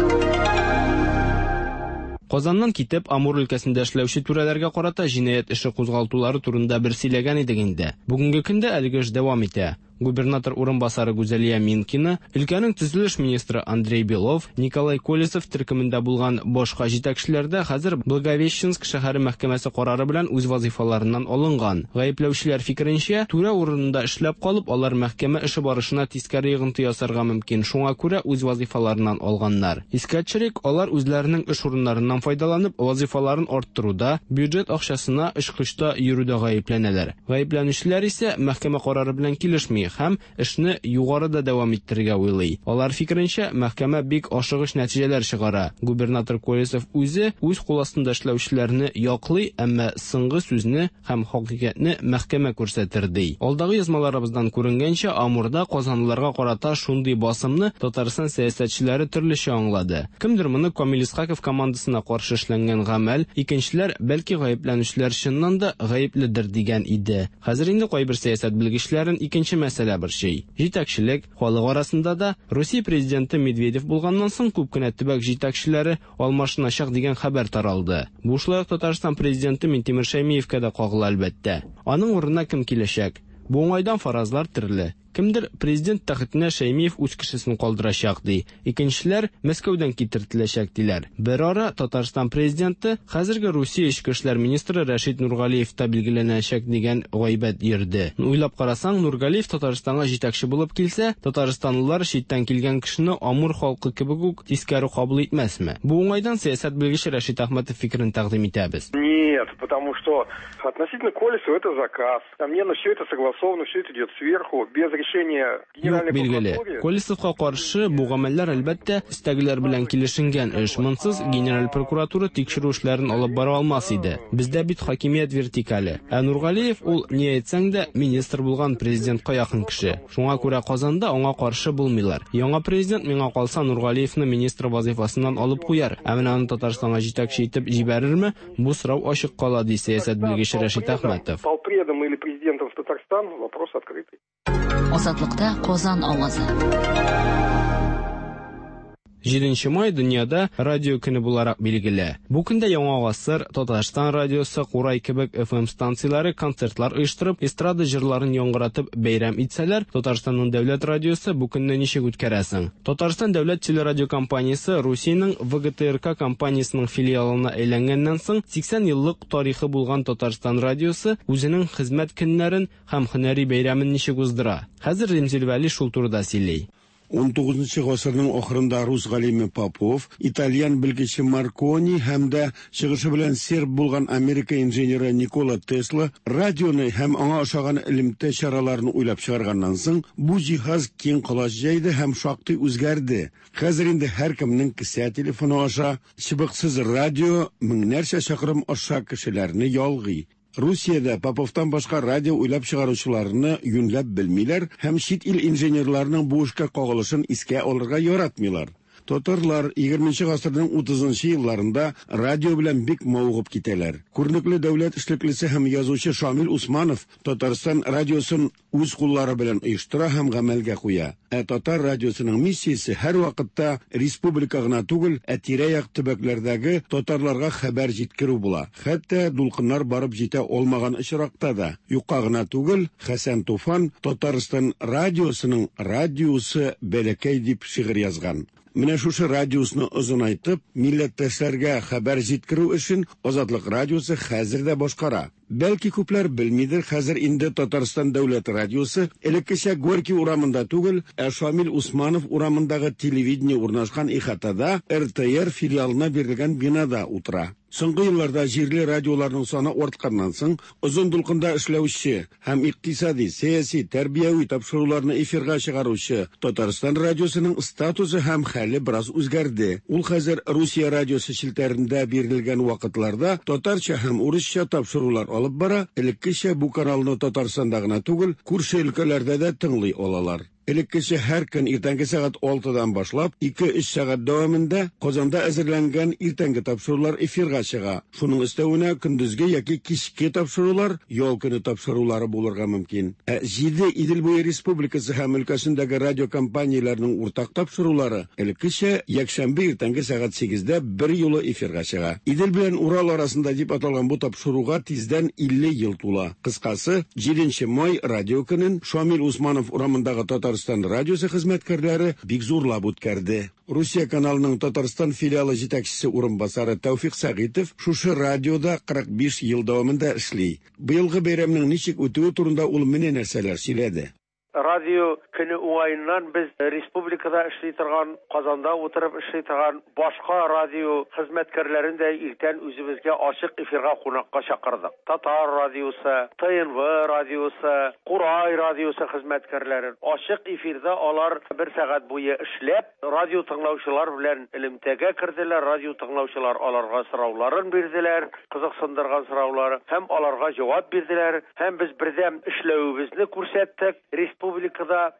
Казаннан китеп, Амур өлкәсендә эшләүче түрәләргә карата җинаять эше кузгалтулары турында бер сөйләгән идек инде. Бүгенге көндә әлеге эш дәвам итә. Губернатор урынбасары Гүзәлия Минкина, өлкәнең төзелеш министры Андрей Белов, Николай Колесов төркемендә булган башка җитәкчеләрдә хәзер Благовещенск шәһәре мәхкәмәсе карары белән үз вазифаларыннан алынган. Гаепләүчеләр фикеренчә, түрә урынында эшләп калып, алар мәхкәмә эше барышына тискәре йогынты ясарга мөмкин. Шуңа күрә үз вазифаларыннан алганнар. Искә төшерик, алар үзләренең эш урыннарыннан файдаланып, вазифаларын арттыруда, бюджет акчасына ышкышта йөрүдә гаепләнәләр. Гаепләнүчеләр исә мәхкәмә карары белән килешми һәм эшне югарыда дәвам иттерергә уйлый. Алар фикеренчә, мәхкәмә бик ашыгыч нәтиҗәләр чыгара. Губернатор Колесов үзе үз кул астында эшләүчеләрне яклый, әмма соңгы сүзне һәм хакыйкатьне мәхкәмә күрсәтер ди. Алдагы язмаларыбыздан күренгәнчә, Амурда казанлыларга карата шундый басымны Татарстан сәясәтчеләре төрлечә аңлады. Кемдер моны Камил Исхаков командасына каршы эшләнгән гамәл, икенчеләр бәлки гаепләнүчеләр чыннан да гаепледер дигән иде. Хәзер инде кайбер сәясәт белгечләрен икенче мәсьәлә бер шей. Җитәкчелек халык арасында да Россия президенты Медведев булганнан соң күп кенә төбәк җитәкчеләре алмашыначак дигән хәбәр таралды. Бу шулай ук Татарстан президенты Минтимер Шәймиевкә дә кагыла әлбәттә. Аның урынына кем киләчәк? Бу уңайдан фаразлар төрле. Кемдер президент тәхетенә Шәймиев үз кешесен калдырачак ди. Икенчеләр Мәскәүдән китертеләчәк диләр. Бер ара Татарстан президенты хәзерге Русия эчке эшләр министры Рәшид Нургалиев та билгеләнәчәк дигән гайбәт йөрде. Уйлап карасаң, Нургалиев Татарстанга җитәкче булып килсә, татарстанлылар читтән килгән кешене Амур халкы кебек үк тискәре кабул итмәсме? Бу уңайдан сәясәт белгече Рәшид Әхмәтов фикерен тәкъдим итәбез. Нет, потому что относительно Колесова это заказ. Там не, но все это согласовано, все это идет сверху, без решения генеральной прокуратуры. Колесовка каршы бу гамәлләр әлбәттә истәгеләр белән килешенгән эш. Монсыз генераль прокуратура тикшерү эшләрен алып бара алмас иде. Бездә бит хакимият вертикале. Ә Нургалиев ул ни әйтсәң дә министр булган президентка якын кеше. Шуңа күрә Казанда аңа каршы булмыйлар. Яңа президент миңа калса Нургалиевны министр вазифасыннан алып куяр. Ә менә аны Татарстанга җитәкче итеп җибәрерме? Бу сорау ачык кала ди сәясәт белгече Рәшид Әхмәтов. Полпредом или президентом в Татарстан вопрос открытый. Азатлыкта Казан авазы. җиденче май дөньяда радио көне буларак билгеле. Бу көндә Яңа гасыр, Татарстан радиосы, Курай кебек эф эм станциялары концертлар оештырып, эстрада җырларын яңгыратып бәйрәм итсәләр, Татарстанның дәүләт радиосы бу көнне ничек үткәрәсең? Татарстан дәүләт телерадиокомпаниясе Русиянең вэ гэ тэ эр ка компаниясының филиалына әйләнгәннән соң сиксән еллык тарихы булган Татарстан радиосы үзенең хезмәт көннәрен һәм һөнәри бәйрәмен ничек уздыра? Хәзер Римзил Вәли шул турыда сөйли. он тугызынчы гасырның ахырында рус галиме Попов, итальян белгече Маркони һәм дә чыгышы белән серб булган Америка инженеры Никола Тесла радионы һәм аңа ошаган элемтә чараларын уйлап чыгарганнан соң бу җиһаз киң колаш җәйде һәм шактый үзгәрде. Хәзер инде һәркемнең кесә телефоны аша чыбыксыз радио меңнәрчә чакрым аша кешеләрне ялгый. Русиядә Поповтан башка радио уйлап чыгаручыларны юньләп белмиләр һәм чит ил инженерларының бу эшкә кагылышын искә алырга яратмыйлар. Татарлар егерменче гасырның утызынчы елларында радио белән бик мавыгып китәләр. Күренекле дәүләт эшлеклесе һәм язучы Шамил Усманов Татарстан радиосын үз куллары белән оештыра һәм гамәлгә куя. Ә Татар радиосының миссиясе һәр вакытта республика гына түгел, ә тирә-як төбәкләрдәге татарларга хәбәр җиткерү була. Хәтта дулкыннар барып җитә алмаган очракта да. Юкка гына түгел, Хәсән Туфан Татарстан радиосының радиосы бәләкәй дип шигырь язган. Менә шушы радиосны озын айтып, милләттәшләргә хәбәр җиткерү өчен Азатлык радиосы хәзер дә башкара. Бәлки күпләр белмидер, хәзер инде Татарстан дәүләт радиосы элеккечә Горький урамында түгел, ә Шамил Усманов урамындагы телевидение урнашкан ихатада эр тэ эр филиалына бирелгән бинада утыра. Соңгы елларда җирле радиоларның саны артканнан соң, озын дулкында эшләүче һәм икътисади, сәяси, тәрбияви тапшыруларны эфирга чыгаручы Татарстан радиосының статусы һәм хәле бераз үзгәрде. Ул хәзер Русия радиосы челтәрендә бирелгән вакытларда татарча һәм урысча тапшырулар алып бара, элеккечә бу каналны Татарстанда гына түгел, күрше өлкәләрдә дә тыңлый алалар. Элеккечә һәр көн иртәнге сәгать алтыдан башлап ике-өч сәгать дәвамында Казанда әзерләнгән иртәнге тапшырулар эфирга чыга. Шуның өстәвенә көндезге яки кичке тапшырулар, ял көне тапшырулары булырга мөмкин. Ә җиде Идел буе республикасы һәм өлкәсендәге радиокомпанияләрнең уртак тапшырулары элеккечә якшәмбе иртәнге сәгать сигездә бер юлы эфирга чыга. Идел белән Урал арасында дип аталган бу тапшыруга тиздән илле ел тула. Кыскасы, җиденче май радио көнен Шамил Усманов урамындагы Татарстан радиосы хезмәткәрләре бик зурлап үткәрде. Русия каналының Татарстан филиалы җитәкчесе урынбасары Тәүфик Сәгитов шушы радиода кырык биш ел дәвамында эшли. Быелгы бәйрәмнең ничек үтүе турында ул менә нәрсәләр сөйләде. Радио көне уңайыннан без республикада эшли торган, Казанда утырып эшли торган башка радио хезмәткәрләрен дә иртән үзебезгә ачык эфирга кунакка чакырдык. Татар радиосы, тэ эн вэ радиосы, Курай радиосы хезмәткәрләрен ачык эфирда алар бер сәгать буе эшләп, радио тыңлаучылар белән элемтәгә керделәр, радио тыңлаучылар аларга сорауларын бирделәр, кызыксындырган сораулары, һәм аларга җавап бирделәр, һәм без бердәм эшләвебезне күрсәттек. Республикада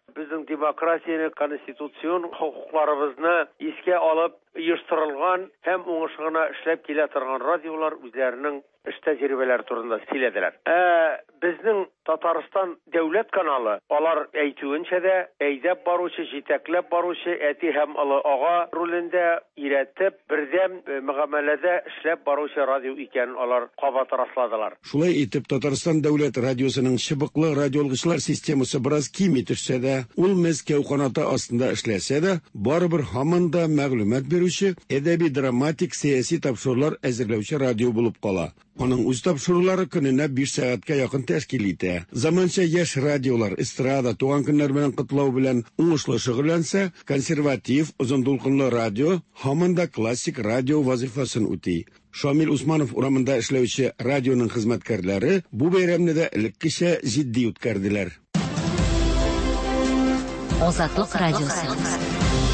Безнең демократияны, конституцион хукукларыбызны искә алып оештырылган һәм уңышлы эшләп килә торган радиолар үзләренең эш тәҗрибәләре турында сөйләделәр. Ә безнең Татарстан дәүләт каналы, алар әйтүенчә дә әйдәп баручы, җитәкләп баручы әти һәм олы ага ролендә иретеп, бердәм мөгамәләдә эшләп баручы радио икәнен алар кабат расладылар. Шулай итеп, Татарстан дәүләт радиосының чыбыклы радиолгычлар системасы бераз кими төшсә дә, ул Мәскәү канаты астында эшләсә дә, барыбер һаман да мәгълүмат бирүче, әдәби, драматик, сәяси тапшырулар әзерләүче радио булып кала. Аның үз тапшырулары көненә биш сәгатькә якын тәшкил итә. Заманча яшь радиолар эстрада туган көннәр белән котлау белән уңышлы шөгыльләнсә, консерватив, озын дулкынлы радио һаман да классик радио вазифасын үти. Шамил Усманов урамында эшләүче радионың хезмәткәрләре бу бәйрәмне дә элеккечә җитди үткәрделәр. Азатлык радиосы.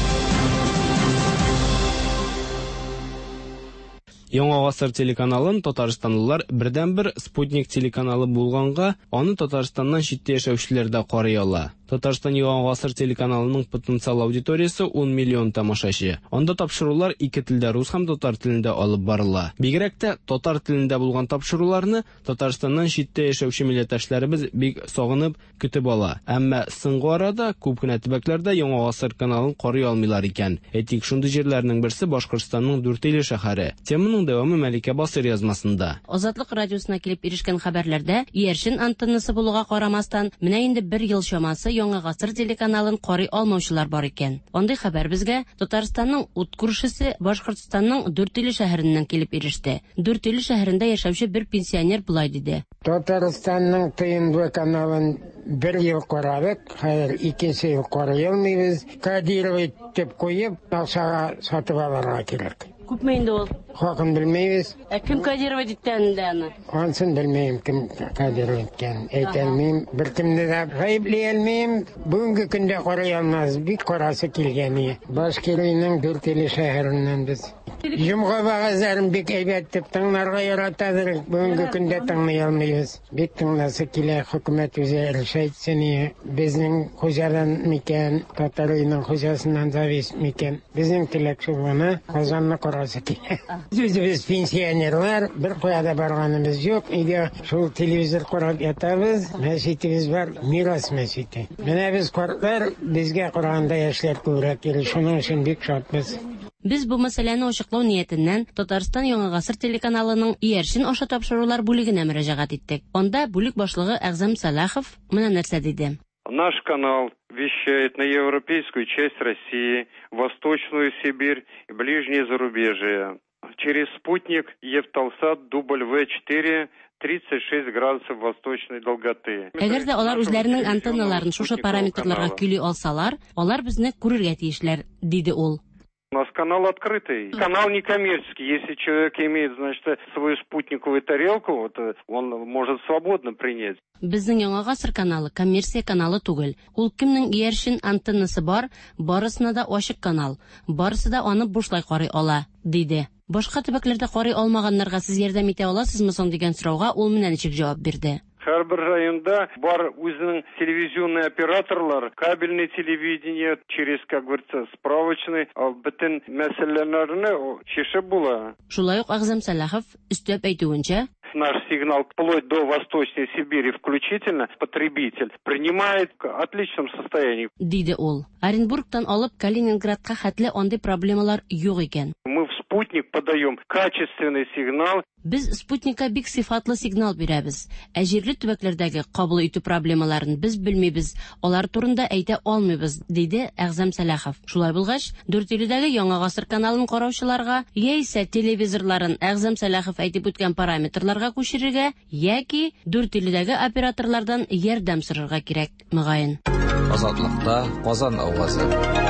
Яңа гасыр телеканалын Татарстанлылар бердән-бер Спутник телеканалы булганга, аны Татарстаннан читтә яшәүчеләр дә карый ала. Татарстан Яңа гасыр телеканалының потенциал аудиториясы он миллион тамашачы. Анда тапшырулар ике телдә, рус һәм татар телендә алып барыла. Бигрәк тә татар телендә булган тапшыруларны Татарстаннан читтә яшәүче милләттәшләребез бик сагынып көтеп ала. Әмма соңгы арада күп кенә төбәкләрдә Яңа гасыр каналын карый алмыйлар икән. Әйтик, шундый җирләрнең берсе Башкортстанның Дүртөйле шәһәре. Теманың дәвамы Мәликә Басыр язмасында. Азатлык радиосына килеп ирешкән хәбәрләрдә иярчен антеннасы булуга карамастан, менә инде бер ел чамасы Яңа гасыр телеканалын карый алмаучылар бар икән. Андый хәбәр безгә Татарстанның ут күршесе Башкортстанның Дүртөйле шәһәреннән килеп иреште. Дүртөйле шәһәрендә яшәүче бер пенсионер булай диде. Татарстанның ТНВ каналын бер ел карадык, хәзер икенче ел карый алмыйбыз. Кадировый дип куеп, акчага сатып алырга кирәк. Күпме инде ул? Хакын белмәйбез. Ә кем кодировать иткәнен аны? Ансын белмәйм, кем кодировать иткән. Әйтәлмим, бер кемне дә гаепләйм. Бүгенге көндә карый алмаз, бик карасы килгән. Башкирийның Дүртөйле шәһәреннән без. Җомга вагызларын бик әйбәт дип тыңларга яратадыр. Бүгенге көндә тыңлый алмыйбыз. Бик тыңласы килә, хөкүмәт үзе решайтсыны. Безнең хуҗадан микән, Татарыйның хуҗасыннан завис микән. Безнең теләк шул гына, Казанны карасы килә. Үзебез пенсионерлар, бер куяда барганыбыз юк. Өйдә шул телевизор карап ятабыз. Мәчетебез бар, Мирас мәчете. Менә без картлар, безгә караганда яшьләр күбрәк килә. Шуның өчен бик шатбыз. Без бу мәсьәләне ачыклау ниятеннән Татарстан Яңа гасыр телеканалының иярчен аша тапшырулар бүлегенә мөрәҗәгать иттек. Анда бүлек башлыгы Әгъзам Салахов менә нәрсә диде. Наш канал вещает на европейскую часть России, Восточную Сибирь и ближнее зарубежье. Через спутник Евталсат дубль вэ четыре тридцать шесть градусов восточной долготы. Әгәр дә алар үзләренең антенналарын шушы параметрларга көйли алсалар, алар безне күрергә тиешләр, диде ул. У нас канал открытый, канал некоммерческий. Если человек имеет, значит, свою спутниковую тарелку, вот, он может свободно принять. Безнең Яңа гасыр каналы коммерция каналы түгел. Ул кемнең иярчен антеннасы бар, барысына да ачык канал. Барысы да аны бушлай карый ала, диде. Башка төбәкләрдә карый алмаганнарга сез ярдәм итә аласызмы соң дигән сорауга ул менә ничек җавап бирде. Һәрбер районда бар үзенең телевизионный операторлар, кабельное телевидение через, как говорится, справочный, бөтен мәсьәләләрне чишеп була. Шулай ук Әгъзам Салахов өстәп әйтүенчә, наш сигнал вплоть до Восточной Сибири включительно потребитель принимает в отличном состоянии. Диде ул. Оренбургтан алып Калининградка хәтле андый проблемалар юк икән. Мы в спутник подаем качественный сигнал. Без спутникка бик сыйфатлы сигнал бирәбез. Ә җирле төбәкләрдәге кабул итү проблемаларын без белмибез, алар турында әйтә алмыйбыз, диде Әгъзам Салахов. Шулай булгач, Дүртөйледәге Яңа гасыр каналын караучыларга яисә телевизорларын Әгъзам Салахов әйтеп үткән параметрларга күчерергә, яки Дүртөйледәге операторлардан ярдәм сорарга кирәк, мөгаен. Азатлыкта Казан авазы.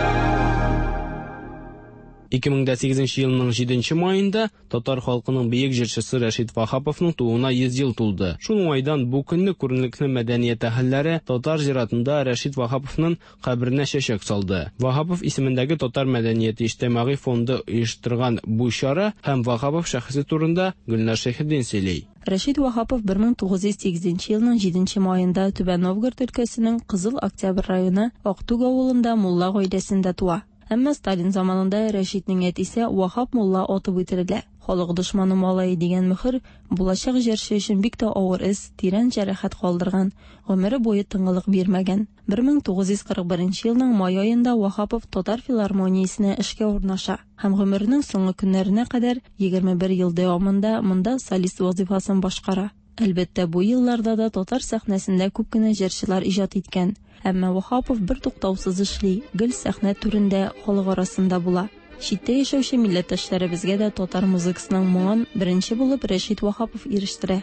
ике мең сигезенче елның җиденче маенда татар халкының бөек җырчысы Рәшит Вахаповның тууына йөз ел тулды. Шул уңайдан бу көнне күренекле мәдәният әһелләре татар җиратында Рәшит Вахаповның каберенә чәчәк салды. Вахапов исемендәге татар мәдәнияте иҗтимагый фонды оештырган бу чара һәм Вахапов шәхесе турында Гөлнар Шәйхетдин сөйли. Рәшит Вахапов бер мең тугыз йөз сигезенче елның җиденче маенда Түбән Новгород өлкәсенең Кызыл Октябрь районы Актуг авылында мулла гаиләсендә туа. Әмма Сталин заманында Рәшитнең әтисе Вахап мулла атып үтерелә. Халык дошманы малае дигән мөхөр булачак җырчы өчен бик тә авыр эз, тирән җәрәхәт калдырган, гомере буе тыңгылык бирмәгән. бер мең тугыз йөз кырык беренче елның май аенда Вахапов Татар филармониясенә эшкә урнаша һәм гомеренең соңгы көннәренә кадәр егерме бер ел дәвамында монда солист вазифасын башкара. Әлбәттә, бу елларда да татар сәхнәсендә күп кенә җырчылар иҗат иткән. Әмма Вахапов бер туктаусыз эшли, гел сәхнә түрендә халык арасында була. Читтә яшәүче милләттәшләребезгә дә татар музыкасының моңын беренче булып Рәшит Вахапов ирештерә.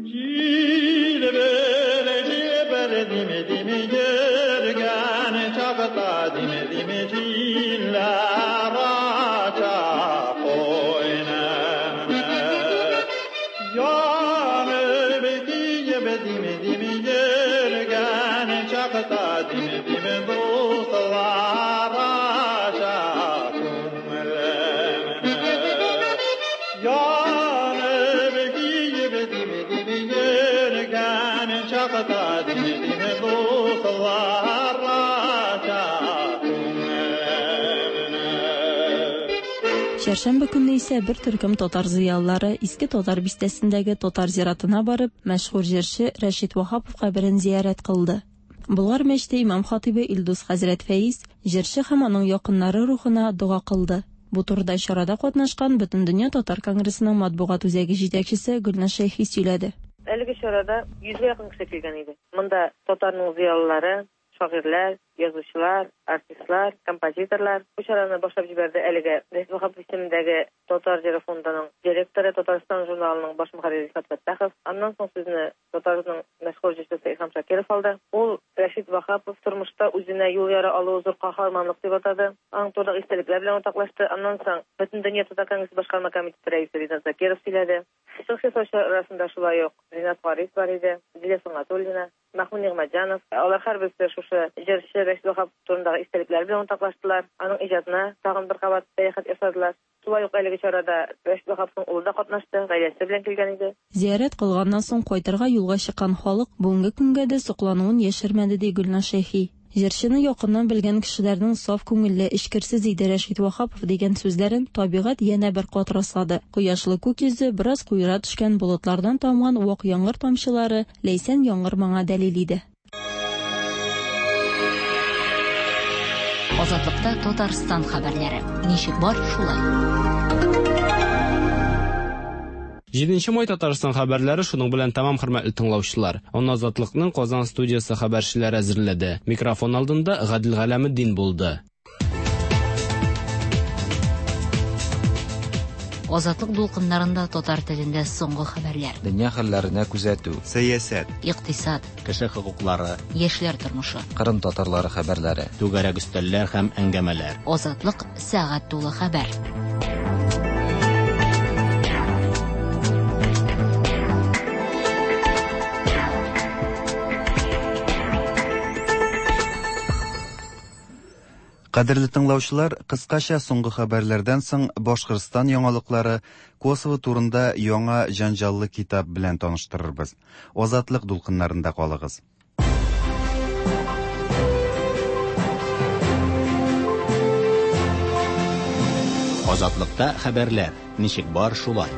Шәршәмбе көнне исә бер төркем татар зыялылары иске татар бистәсендәге татар зиратына барып, мәшһүр җырчы Рәшит Вахапов каберен зиярат кылды. Болгар мәчете имам хатибы Илдус хәзрәт Фәиз җырчы һәм аның якыннары рухына дуга кылды. Бу турыда чарада катнашкан Бөтендөнья татар конгрессының матбугат үзәге җитәкчесе Гөлназ Шәйхи сөйләде. Әлеге чарада йөзгә якын кеше килгән иде. Монда татарның зыялылары, шагыйрьләр, язучылар, артистлар, композиторлар бу чараны башлап җибәрде. Әлеге Рәшит Вахапов исемендәге Татар җыры фондының директоры, Татарстан журналының баш мөхәррире Фәттахов, аннан соң сүзне татарның мәшһүр җырчысы Илһам Шакиров алды. Ул Рәшит Вахапов тормышта үзенә юл яра алу зур каһарманлык дип атады. Аң туры истәлекләр белән уртаклашты. Аннан соң Бөтендөнья татар конгрессы башкарма комитеты рәисе Ринат Закиров сөйләде. Шәхси саучылар арасында шулай ук Ринат Фарис бар иде, Зилә Сыңгатуллина, Махмуд Нигъмәтҗанов. Алар һәрберсе шушы җырчы Рәшит Вахапов турындагы истәлекләр белән уртаклаштылар. Аның иҗатына тагын бер кабат сәяхәт ясадылар. Шулай ук әлеге чарада Рәшит Вахаповның улы да катнашты, гаиләсе белән килгән иде. Зиярат кылганнан соң кайтырга юлга чыккан халык бүгенге көнгә дә соклануын яшермәде ди Гөлназ Шәйхи. Җырчыны якыннан белгән кешеләрнең саф күңелле, эчкерсез иде Рәшит Вахапов дигән сүзләрен табигать янә бер кат раслады. Кояшлы күк йөзе, бераз куера төшкән болытлардан тамган вак яңгыр тамчылары ләйсән яңгыр моңа дәлил иде. Азатлыкта Татарстан хәбәрләре. Ничек бар шулай? җиденче май Татарстан хәбәрләре шуның белән тәмам, хөрмәтле тыңлаучылар. Аны Азатлыкның Казан студиясы хәбәрчеләре әзерләде. Микрофон алдында Гадил Галәметдин булды. Азатлык дулкыннарында татар телендә соңгы хәбәрләр. Дөнья хәлләренә күзәтү, сәясәт, икътисад, кеше хокуклары, яшьләр тормышы, Кырым татарлары хәбәрләре, түгәрәк өстәлләр һәм әңгәмәләр. Азатлык сәгать тулы хәбәр. Кадерле тыңлаучылар, кыскача соңгы хәбәрләрдән соң Башкортстан яңалыклары Косово турында яңа җанҗаллы китап белән таныштырырбыз. Азатлык дулкыннарында калыгыз. Азатлыкта хәбәрләр. Ничек бар шулай?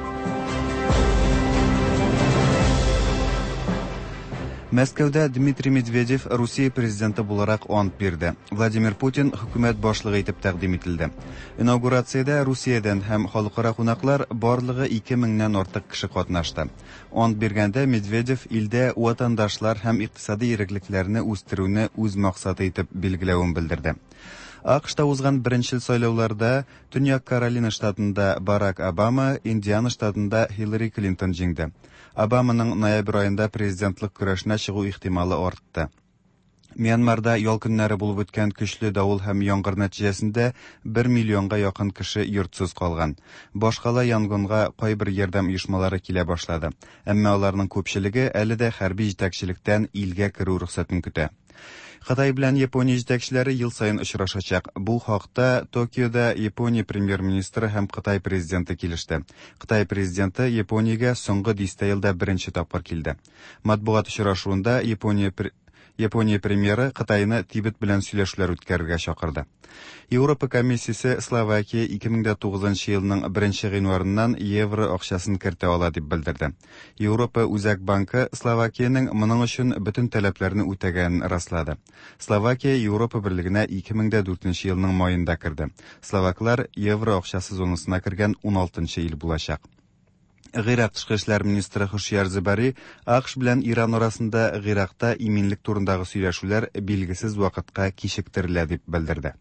Мәскәүдә Дмитрий Медведев Русия президенты буларак ант бирде. Владимир Путин хөкүмәт башлыгы итеп тәкъдим ителде. Инаугурациядә Русиядән һәм халыкара кунаклар барлыгы ике меңнән артык кеше катнашты. Ант биргәндә Медведев илдә ватандашлар һәм икътисади иреклекләрне үстерүне үз максаты итеп билгеләвен белдерде. АКШта узган беренчел сайлауларда Төньяк Каролина штатында Барак Обама, Индиана штатында Хиллари Клинтон җиңде. Обаманың ноябрь аенда президентлык көрәшенә чыгу ихтималы артты. Мьянмарда ял көннәре булып үткән көчле давыл һәм яңгыр нәтиҗәсендә бер миллионга якын кеше йортсыз калган. Башкала янгынга кайбер ярдәм оешмалары килә башлады. Әмма аларның күпчелеге әле дә хәрби җитәкчелектән илгә керү рөхсәтен көтә. Хытай белән Япония җитәкчеләре ел саен очрашачак. Бу хакта Токиода Япония премьер-министры һәм Кытай президенты килеште. Кытай президенты Япониягә соңгы дистә елда беренче тапкыр килде. Матбугат очрашуында Япония Япония премьеры Кытайны Тибет белән сөйләшүләр үткәрергә чакырды. Европа комиссиясе Словакия ике мең тугызынчы елның беренче гыйнварыннан евро акчасын кертә ала дип белдерде. Европа Үзәк банкы Словакиянең моның өчен бөтен таләпләрне үтәгәнен раслады. Словакия Европа берлегенә ике мең дүртенче елның маенда керде. Словаклар евро акчасы зонасына кергән ун алтынчы ел булачак. Гыйрак тышкы эшләр министры Хушияр Зебари АКШ белән Иран арасында Гыйракта иминлек турындагы сөйләшүләр билгесез вакытка кичектерелә дип белдерде.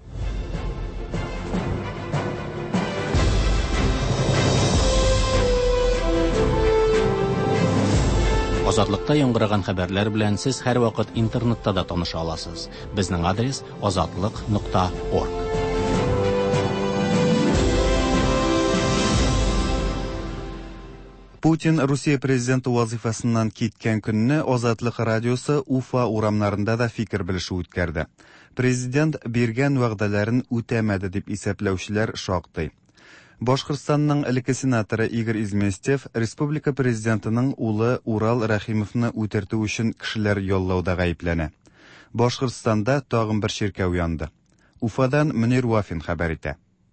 Азатлыкта яңгыраган хәбәрләр белән сез һәр вакыт интернетта да таныша аласыз. Безнең адрес азатлык нокта орг. Путин Русия президенты вазифасыннан киткән көнне Азатлык радиосы Уфа урамнарында да фикер белеше үткәрде. Президент биргән вәгъдәләрен үтәмәде дип исәпләүчеләр шактый. Башкортстанның элекке сенаторы Игорь Изместьев республика президентының улы Урал Рәхимовны үтертү өчен кешеләр яллауда гаепләнә. Башкортстанда тагын бер чиркәү янды. Уфадан Мөнир Вафин хәбәр итә.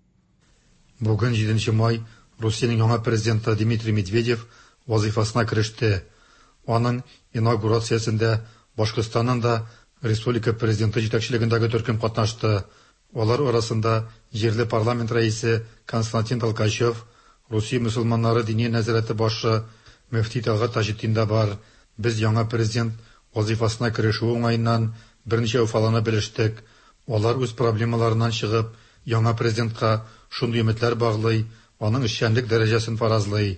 Бүген җиденче май Русиянең яңа президенты Дмитрий Медведев вазифасына кереште. Аның инаугурациясендә Башкортстанның да республика президенты җитәкчелегендәге төркем катнашты. Алар арасында җирле парламент рәисе Константин Толкачев, Русия мөселманнары дини нәзарәте башы мөфти Талгат Таҗетдин да бар. Без яңа президент вазифасына керешү уңаеннан берничә уфаланы белештек. Алар үз проблемаларыннан чыгып, яңа президентка шундый өметләр баглый, аның эшчәнлек дәрәҗәсен фаразлый.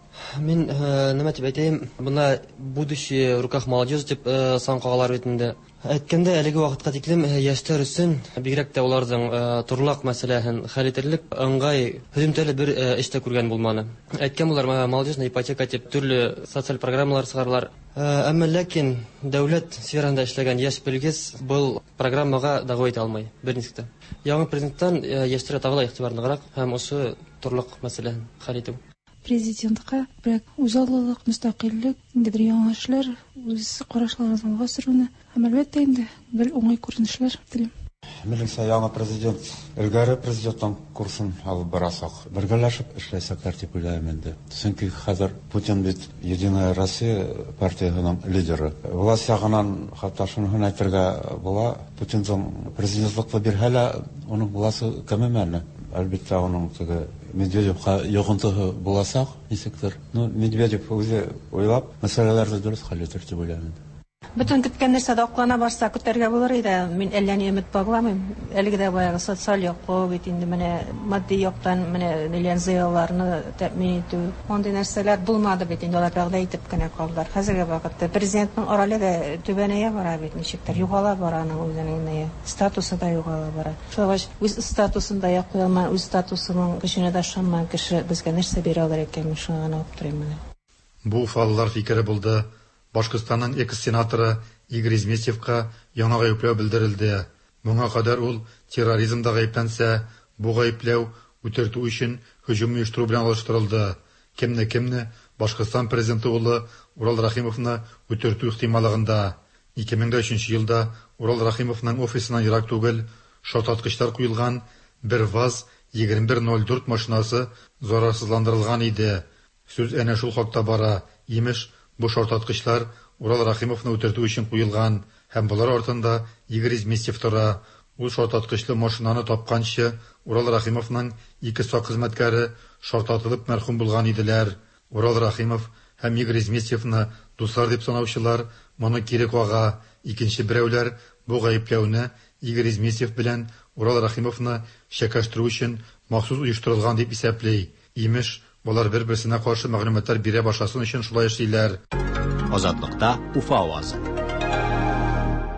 Мин нәмә дип әйтәм, буна будущее в руках молодежи дип санкагалар битендә. Әйткәндә, әлеге вакытка тиклем яшьләр өчен бигрәк тә уларның торлак мәсьәләһен хәл итерлек ыңгай һөҗүмтәле бер эштә күргән булманы. Әйткән булар, молодежная ипотека дип төрле социаль программалар сыгарлар. Әмма ләкин дәүләт сферасында эшләгән яшь белгес был программага дәгъва итә алмый берничә. Яңа президенттан яшьләргә тагыла игътибарныграк һәм ошо торлак мәсьәләһен хәл итү. Президентка бирәк үзаллылык, мөстәкыйльлек, индидер яңа эшләр, үз карашларын алга сөрүне, һәм әлбәттә инде бер уңай күренешләр телим. Минемчә, яңа президент элгәре президенттан курсын алып барасак, бергәләшеп эшләсәкләр дип уйлыйм инде. Чөнки хәзер Путин бит Единая Россия партиясының лидеры. Власть ягыннан хәтта шуны әйтергә була, Путинның президентлыкны бирһәлә, аның власты кемемәне. Әлбәттә, аның теге Медведевка йогынтыгы буласак, нисектер. Ну, Медведев үзе уйлап, мәсьәләләрне дөрес хәл итер дип уйлыйм. Бүтән көткән нәрсә дә аклана барса күтәргә булыр иде. Мин әллә ни өмет багламыйм. Әлеге дә баягы социаль яклау бит инде менә матди яктан менә ниләр зыяларны тәэмин итү. Мондый нәрсәләр булмады бит инде, алар вәгъдә итеп кенә калдылар. Хәзерге вакытта президентның аралыгы түбәнәя бара бит, ничектер югала бара аның үзенең статусы да югала бара. Шуңа үз статусын да яклый алмаган, үз статусының көченә дә ышанмаган кеше безгә нәрсә бирә алыр икән, шуңа гына аптырыйм менә. Бу фаллар фикере булды. Башкортстанның экс-сенаторы Игорь Изместьевка яңа гаепләү белдерелде. Моңа кадәр ул терроризмда гаепләнсә, бу гаепләү үтертү өчен һөҗүм оештыру белән алыштырылды. Кемне-кемне Башкортстан президенты улы Урал Рәхимовны үтертү ихтималлыгында. ике мең өченче елда Урал Рәхимовның офисыннан ерак түгел шартлаткычлар куелган бер ВАЗ егерме бер ноль дүрт машинасы зарарсызландырылган иде. Сүз әнә шул хакта бара. Имеш, бу шартлаткычлар Урал Рәхимовны үтертү өчен куелган һәм булар артында Игорь Изместьев тора. Ул шартлаткычлы машинаны тапканчы Урал Рәхимовның ике сак хезмәткәре шартлатылып мәрхүм булган иделәр. Урал Рәхимов һәм Игорь Изместьевны дуслар дип санаучылар моны кире кага. Икенче берәүләр бу гаепләүне Игорь Изместьев белән Урал Рәхимовны шәкәштерү өчен махсус оештырылган дип исәплей. Имеш, булар бер-берсенә каршы мәгълүматлар бирә башласын өчен шулай эшлиләр. Азатлыкта Уфа авазы.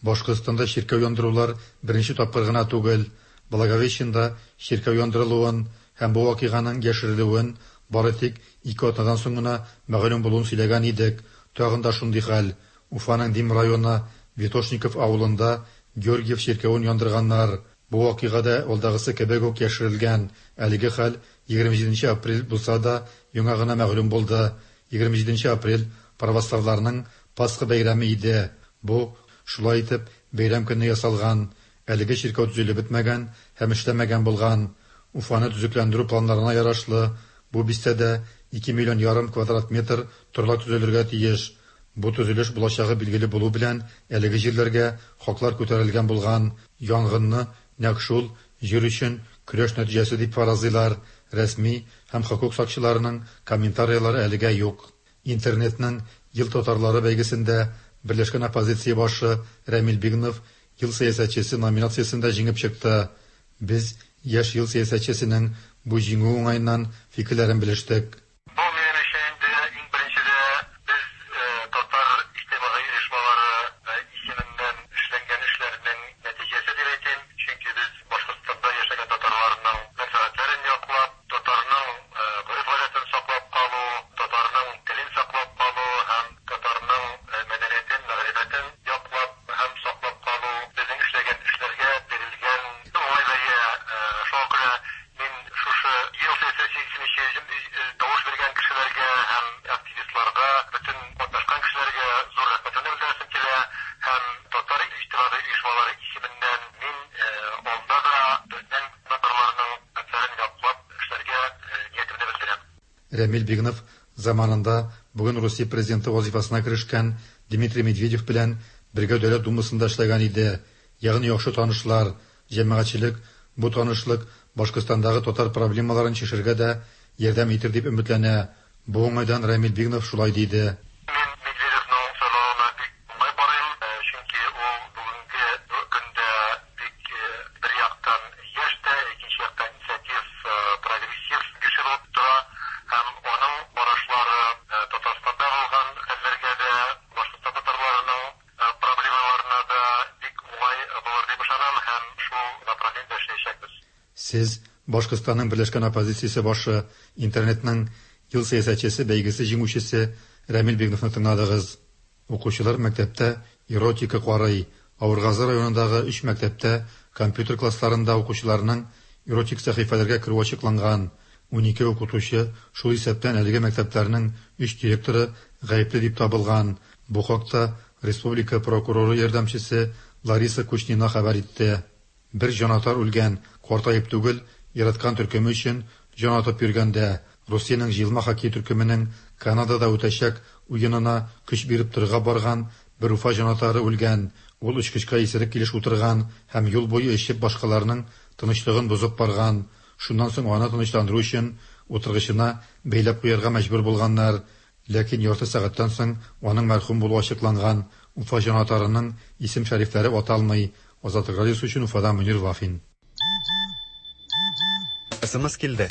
Башкортстанда ширкәү яндырулар беренче тапкыр гына түгел, Благовещенда ширкәү яндырылуын һәм бу вакыйганың яшерелүен бары тик ике атнадан соң гына мәгълүм булуын сөйләгән идек. Тагын да шундый хәл. Уфаның Дим районы Витошников авылында Георгиев ширкәүен яндырганнар. Бу вакыйгада алдагысы кебек үк яшерелгән. Әлеге хәл егерме җиденче апрель булса да яңа гына мәгълүм булды. егерме җиденче апрель православларның Пасха бәйрәме иде. Бу шулай итеп бәйрәм көне ясалган. Әлеге ширкәү төзелеп бетмәгән һәм эшләмәгән булган. Уфаны төзекләндерү планнарына ярашлы бу бистәдә ике миллион ярым квадрат метр торлак төзелергә тиеш. Бу төзелеш булачагы билгеле булу белән әлеге җирләргә хаклар күтәрелгән булган. Янгынны нәкъ шул җир өчен көрәш нәтиҗәсе дип фаразлыйлар. Рәсми һәм хокук сакчыларының комментарийлары әлегә юк. Интернетның ел татарлары бәйгесендә Берләшкән оппозиция башы Рамил Бигнов ел сәясәтчесе номинациясендә җиңеп чыкты. Без яшь ел сәясәтчесенең бу җиңү уңайыннан фикерләрен белештек. Рамил Бигнов заманында бүген Русия президенты вазифасына керешкән Дмитрий Медведев белән бергә Дәүләт Думасында эшләгән иде. Ягъни яхшы танышлар, җәмәгатьчелек бу танышлык Башкортстандагы татар проблемаларын чишәргә дә ярдәм итер дип өметләнә. Бу уңайдан Рамил Бигнов шулай диде. Сез Башкортстанның Берләшкән оппозициясе башы, интернетның ел сәясәтчесе бәйгесе җиңүчесе Рамил Бигновны тыңладыгыз. Укучылар мәктәптә эротика карый. Авыргазы районындагы өч мәктәптә компьютер классларында укучыларның эротик сәхифәләргә керү ачыкланган. унике укытучы шул исәптән әлеге мәктәпләрнең өч директоры гаепле дип табылган. Бу хакта республика прокуроры ярдәмчесе Лариса Кучнина хәбәр итте. Бер җанатар үлгән, картаеп түгел, яраткан төркеме өчен җан атып йөргәндә Русиянең җыелма хоккей төркеменең Канадада үтәчәк уенына көч биреп торырга барган бер Уфа җанатары үлгән. Ул очкычка исерек килеш утырган һәм юл буе эчеп башкаларның тынычлыгын бозып барган. Шуннан соң аны тынычландыру өчен утыргычына бәйләп куярга мәҗбүр булганнар. Ләкин ярты сәгатьтән соң аның мәрхүм булуы ачыкланган. Уфа җанатарының исем-шәрифләре аталмый. Азатлык радиосы өчен Уфадан Мөнир Вафин. Эсэмэс килде.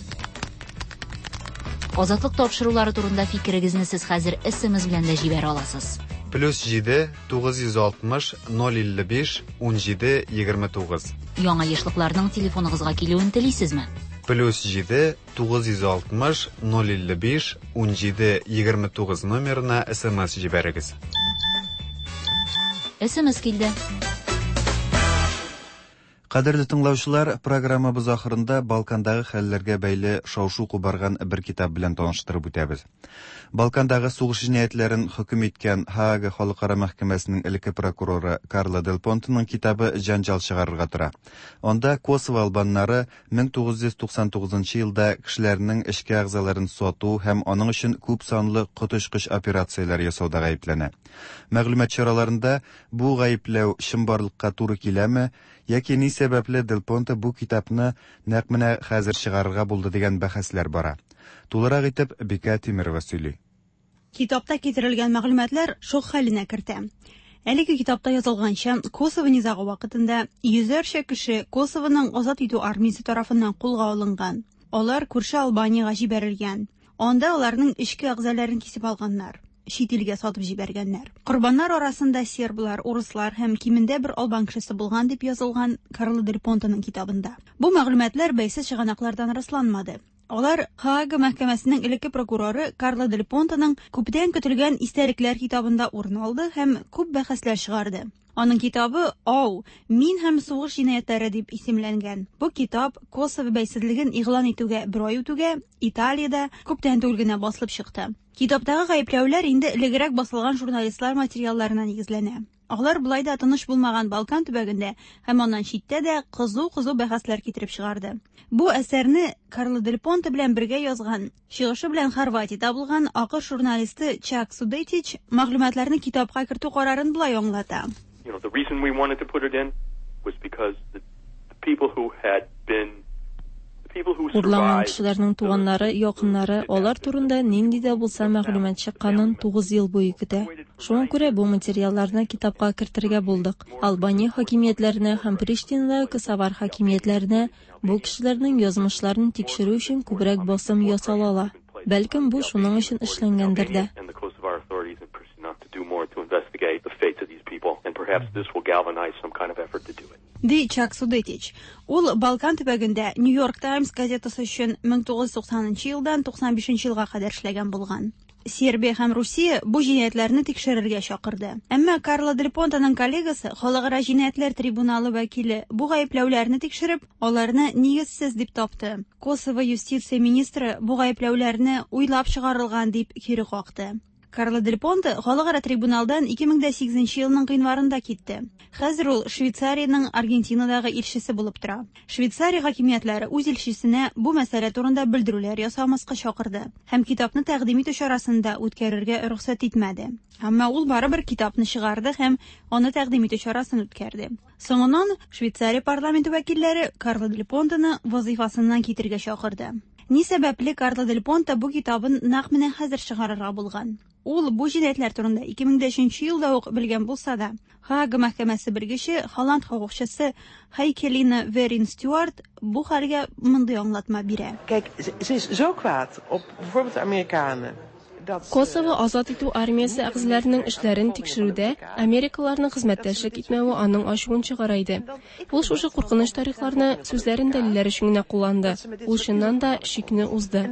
Азатлык тапшырулары турында фикерегезне сез хәзер эсэмэс белән дә җибәрә аласыз. плюс җиде тугыз йөз алтмыш ноль илле биш унҗиде егерме тугыз. Яңа яшьлекләрнең телефоныгызга килүен телисезме? плюс җиде тугыз йөз алтмыш ноль илле биш унҗиде егерме тугыз номерына эсэмэс җибәрегез. эсэмэс килде. Кадерле тыңлаучылар, программабыз ахырында Балкандагы хәлләргә бәйле шау-шу кубарган бер китап белән таныштырып үтәбез. Балкандагы сугыш җинаятләрен хөкем иткән Хаага халыкара мәхкәмәсенең элекке прокуроры Карло Дель Понтеның китабы җанҗал чыгарырга тора. Анда Косово албаннары мең тугыз йөз туксан тугызынчы елда кешеләрнең эчке әгъзаларын сату һәм аның өчен күп санлы котышкыч операцияләр ясауда гаепләнә. Мәгълүмат чараларында бу гаепләү чынбарлыкка туры киләме, яки ни сәбәпле Дель Понте бу китапны нәкъ менә хәзер чыгарырга булды дигән бәхәсләр бара. Тулырак итеп Бика Тимирова сөйли. Китапта китерелгән мәгълүматлар шок хәленә кертә. Әлеге китапта язылганча, Косово низагы вакытында йөзләрчә кеше Косовоның азат итү армиясе тарафыннан кулга алынган. Алар күрше Албаниягә җибәрелгән. Анда аларның эчке әгъзаларын кисеп алганнар. чит илгә сатып җибәргәннәр. Корбаннар арасында серблар, урыслар һәм кимендә бер албан кешесе булган дип язылган Карло дель Понтеның китабында. Бу мәгълүматлар бәйсез чыганаклардан расланмады. Алар Хаага мәхкәмәсенең элекке прокуроры Карло дель Понтеның күптән көтелгән истәлекләр китабында урын алды һәм күп бәхәсләр чыгарды. Аның китабы «Ау, мин һәм сугыш җинаятләре» дип исемләнгән. Бу китап Косово бәйсезлеген игълан итүгә бер ай үтүгә Италиядә күптән түгел генә басылып чыкты. Китаптагы гаепләүләр инде элегрәк басылган журналистлар материалларына нигезләнә. Алар булай да тыныч булмаган Балкан төбәгендә һәм аннан читтә дә кызу-кызу бәхәсләр китереп чыгарды. Бу әсәрне Карло дель Понте белән бергә язган, чыгышы белән Хорватиядә булган АКШ журналисты Чак Судетич мәгълүматларны китапка кертү карарын булай аңлата. You know, the reason we wanted to put it in was because the, the people who had been Урланган кешеләрнең туганнары, якыннары, алар турында нинди дә булса мәгълүмат чыкканын тугыз ел буе көтә. Шуңа күрә бу материалларны китапка кертергә булдык. Албания хакимиятләренә һәм Приштинада Косовар хакимиятләренә бу кешеләрнең язмышларын тикшерү өчен күбрәк басым ясалала. Бәлкем бу шуның өчен эшләнгәндер дә. Ди Чак Судетич. Ул Балкан төбәгендә New York Times газетасы өчен мең тугыз йөз туксанынчы елдан туксан бишенче елга кадәр эшләгән булган. Сербия һәм Русия бу җинаятләрне тикшерергә чакырды. Әмма Карло дель Понтеның коллегасы, Халыкара җинаятьләр трибуналы вәкиле, бу гаепләүләрне тикшереп, аларны нигезсез дип тапты. Косово юстиция министры бу гаепләүләрне уйлап чыгарылган дип кире какты. Карло дель Понте Халыкара трибуналдан ике мең сигезенче елның гыйнварында китте. Хәзер ул Швейцариянең Аргентинадагы илчесе булып тора. Швейцария хакимиятләре үз илчесенә бу мәсьәлә турында белдерүләр ясамаска чакырды һәм китапны тәкъдим итү чарасында үткәрергә рөхсәт итмәде. Әмма ул барыбер китапны чыгарды һәм аны тәкъдим итү чарасын үткәрде. Соңыннан Швейцария парламенты вәкилләре Карло дель Понтены вазифасыннан китергә чакырды. Ни сәбәпле Карло дель Понте бу китабын нәкъ менә хәзер чыгарырга булган? Ул бу җинаятләр турында ике мең өченче елда ук белгән булса да, Хаага мәхкәмәсе белгече Холланд хукукчысы Хайкелина Верин Стюарт бу хәлгә мондый аңлатма бирә. Косово азат итү армиясе әгъзаларының эшләрен тикшерүдә Америкаларның хезмәттәшлек итмәве аның ачуын чыгара иде. Ул шушы куркыныч тарихларны сүзләрен дәлилләр өчен генә кулланды. Ул чыннан да шикне узды.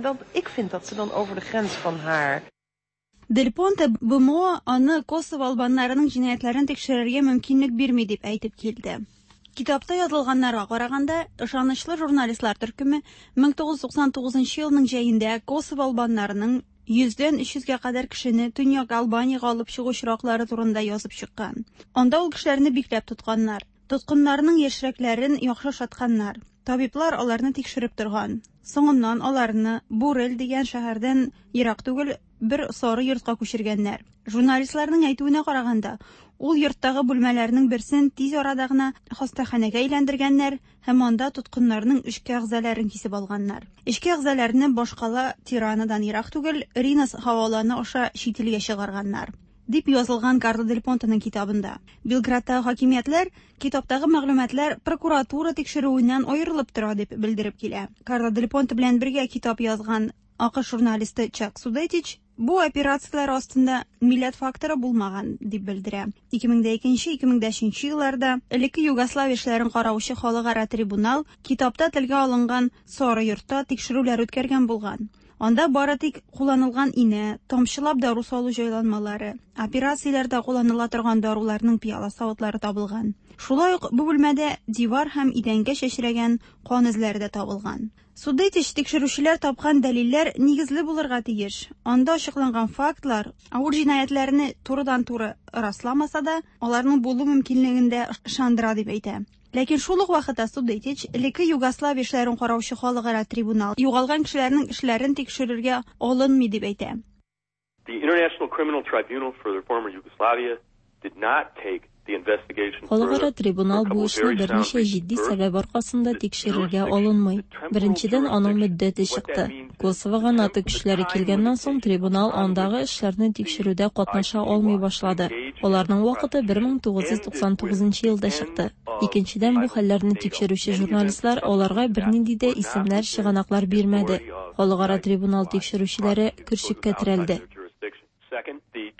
Дель Понте Б М О аны Косово албаннарының җинаятларын тикшерергә мөмкинлек бирми дип әйтеп килде. Китапта язылганнарга караганда, ышанычлы журналистлар төркеме мең тугыз йөз туксан тугызынчы елның җәендә Косово албаннарының йөздән өч йөзгә кадәр кешене Төньяк Албаниягә алып чыгу очраклары турында язып чыккан. Анда ул кешеләрне бикләп тотканнар, тоткыннарның яшьрәкләрен яхшы шатканнар. Табиблар аларны тикшереп торган. Соңыннан аларны Бурел дигән шәһәрдән ерак түгел бер сары йортка күчергәннәр. Журналистларның әйтүенә караганда, ул йорттагы бүлмәләрнең берсен тиз арада гына хастаханәгә әйләндергәннәр һәм анда тоткыннарның эчке әгъзаларын кисеп алганнар. Эчке әгъзаларны башкала Тиранадан ерак түгел Ринас һаваланы аша чит илгә чыгарганнар. Дип язылган Карло дель Понтеның китабында. Белградтагы хакимиятләр китаптагы мәгълүматлар прокуратура тикшерүеннән аерылып тора дип белдереп килә. Карло дель Понте белән бергә китап язган АКШ журналисты Чак Судетич бу операциялар астында милләт факторы булмаган дип белдерә. ике мең икенче - ике мең өченче елларда элекке Югославия эшләрен караучы Халыкара трибунал китапта телгә алынган Сары йортта тикшерүләр үткәргән булган. Анда бары тик кулланылган инә, тамчылап дару салу җайланмалары, операцияләрдә кулланыла торган даруларның пыяла савытлары табылган. Шулай ук бу бүлмәдә дивар һәм идәнгә чәчрәгән кан эзләре дә табылган. Судетич тикшерүчеләр тапкан дәлилләр нигезле булырга тиеш. Анда ачыкланган фактлар авыр җинаятьләрне турыдан-туры расламаса да, аларның булу мөмкинлегендә ышандыра дип әйтә. Ләкин шул ук вакытта Судетич элекке Югославия эшләрен караучы Халыкара трибунал югалган кешеләрнең эшләрен тикшерергә алынмый дип әйтә. The International Criminal Tribunal for the former Yugoslavia did not take Халыкара трибунал бу эшне берничә җитди сәбәп аркасында тикшерергә алынмый. Беренчедән, аның мөддәте чыкты. Косовога НАТО кешеләре килгәннән соң трибунал андагы эшләрне тикшерүдә катнаша алмый башлады. Аларның вакыты бер мең тугыз йөз туксан тугызынчы елда чыкты. Икенчедән, бу хәлләрне тикшерүче журналистлар аларга бернинди дә исемнәр, чыганаклар бирмәде. Халыкара трибунал тикшерүчеләре көрчеккә терәлде. Second, the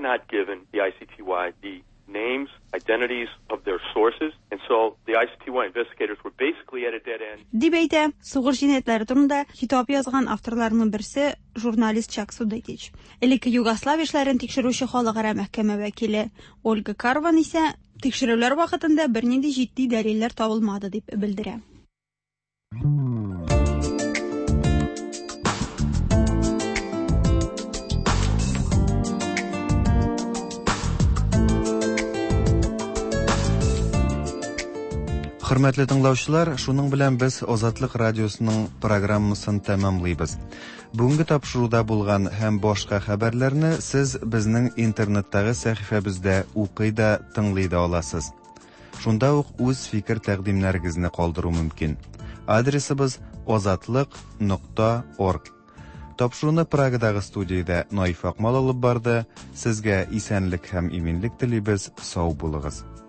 not given the I C T Y the names, identities of their sources, and so the I C T Y investigators were basically at a dead end. Дип әйтә сугыш җинаятьләре турында китап язган авторларның берсе журналист Чак Судетич. Элекке Югослав эшләрен тикшерүче халыкара мәхкәмә вәкиле Ольга Карван исә тикшерүләр вакытында бернинди җитди дәлилләр табылмады дип белдерә. Хөрмәтле тыңлаучылар, шуның белән без Азатлык радиосының программасын тәмамлыйбыз. Бүгенге тапшыруда булган һәм башка хәбәрләрне сез безнең интернеттагы сәхифәбездә укый да, тыңлый да аласыз. Шунда ук үз фикер тәкъдимнәрегезне калдыру мөмкин. Адресыбыз азатлык нокта орг. Тапшыруны Прагадагы студиядә Наиф Акмал алып барды. Сезгә исәнлек һәм иминлек телибез. Сау булыгыз.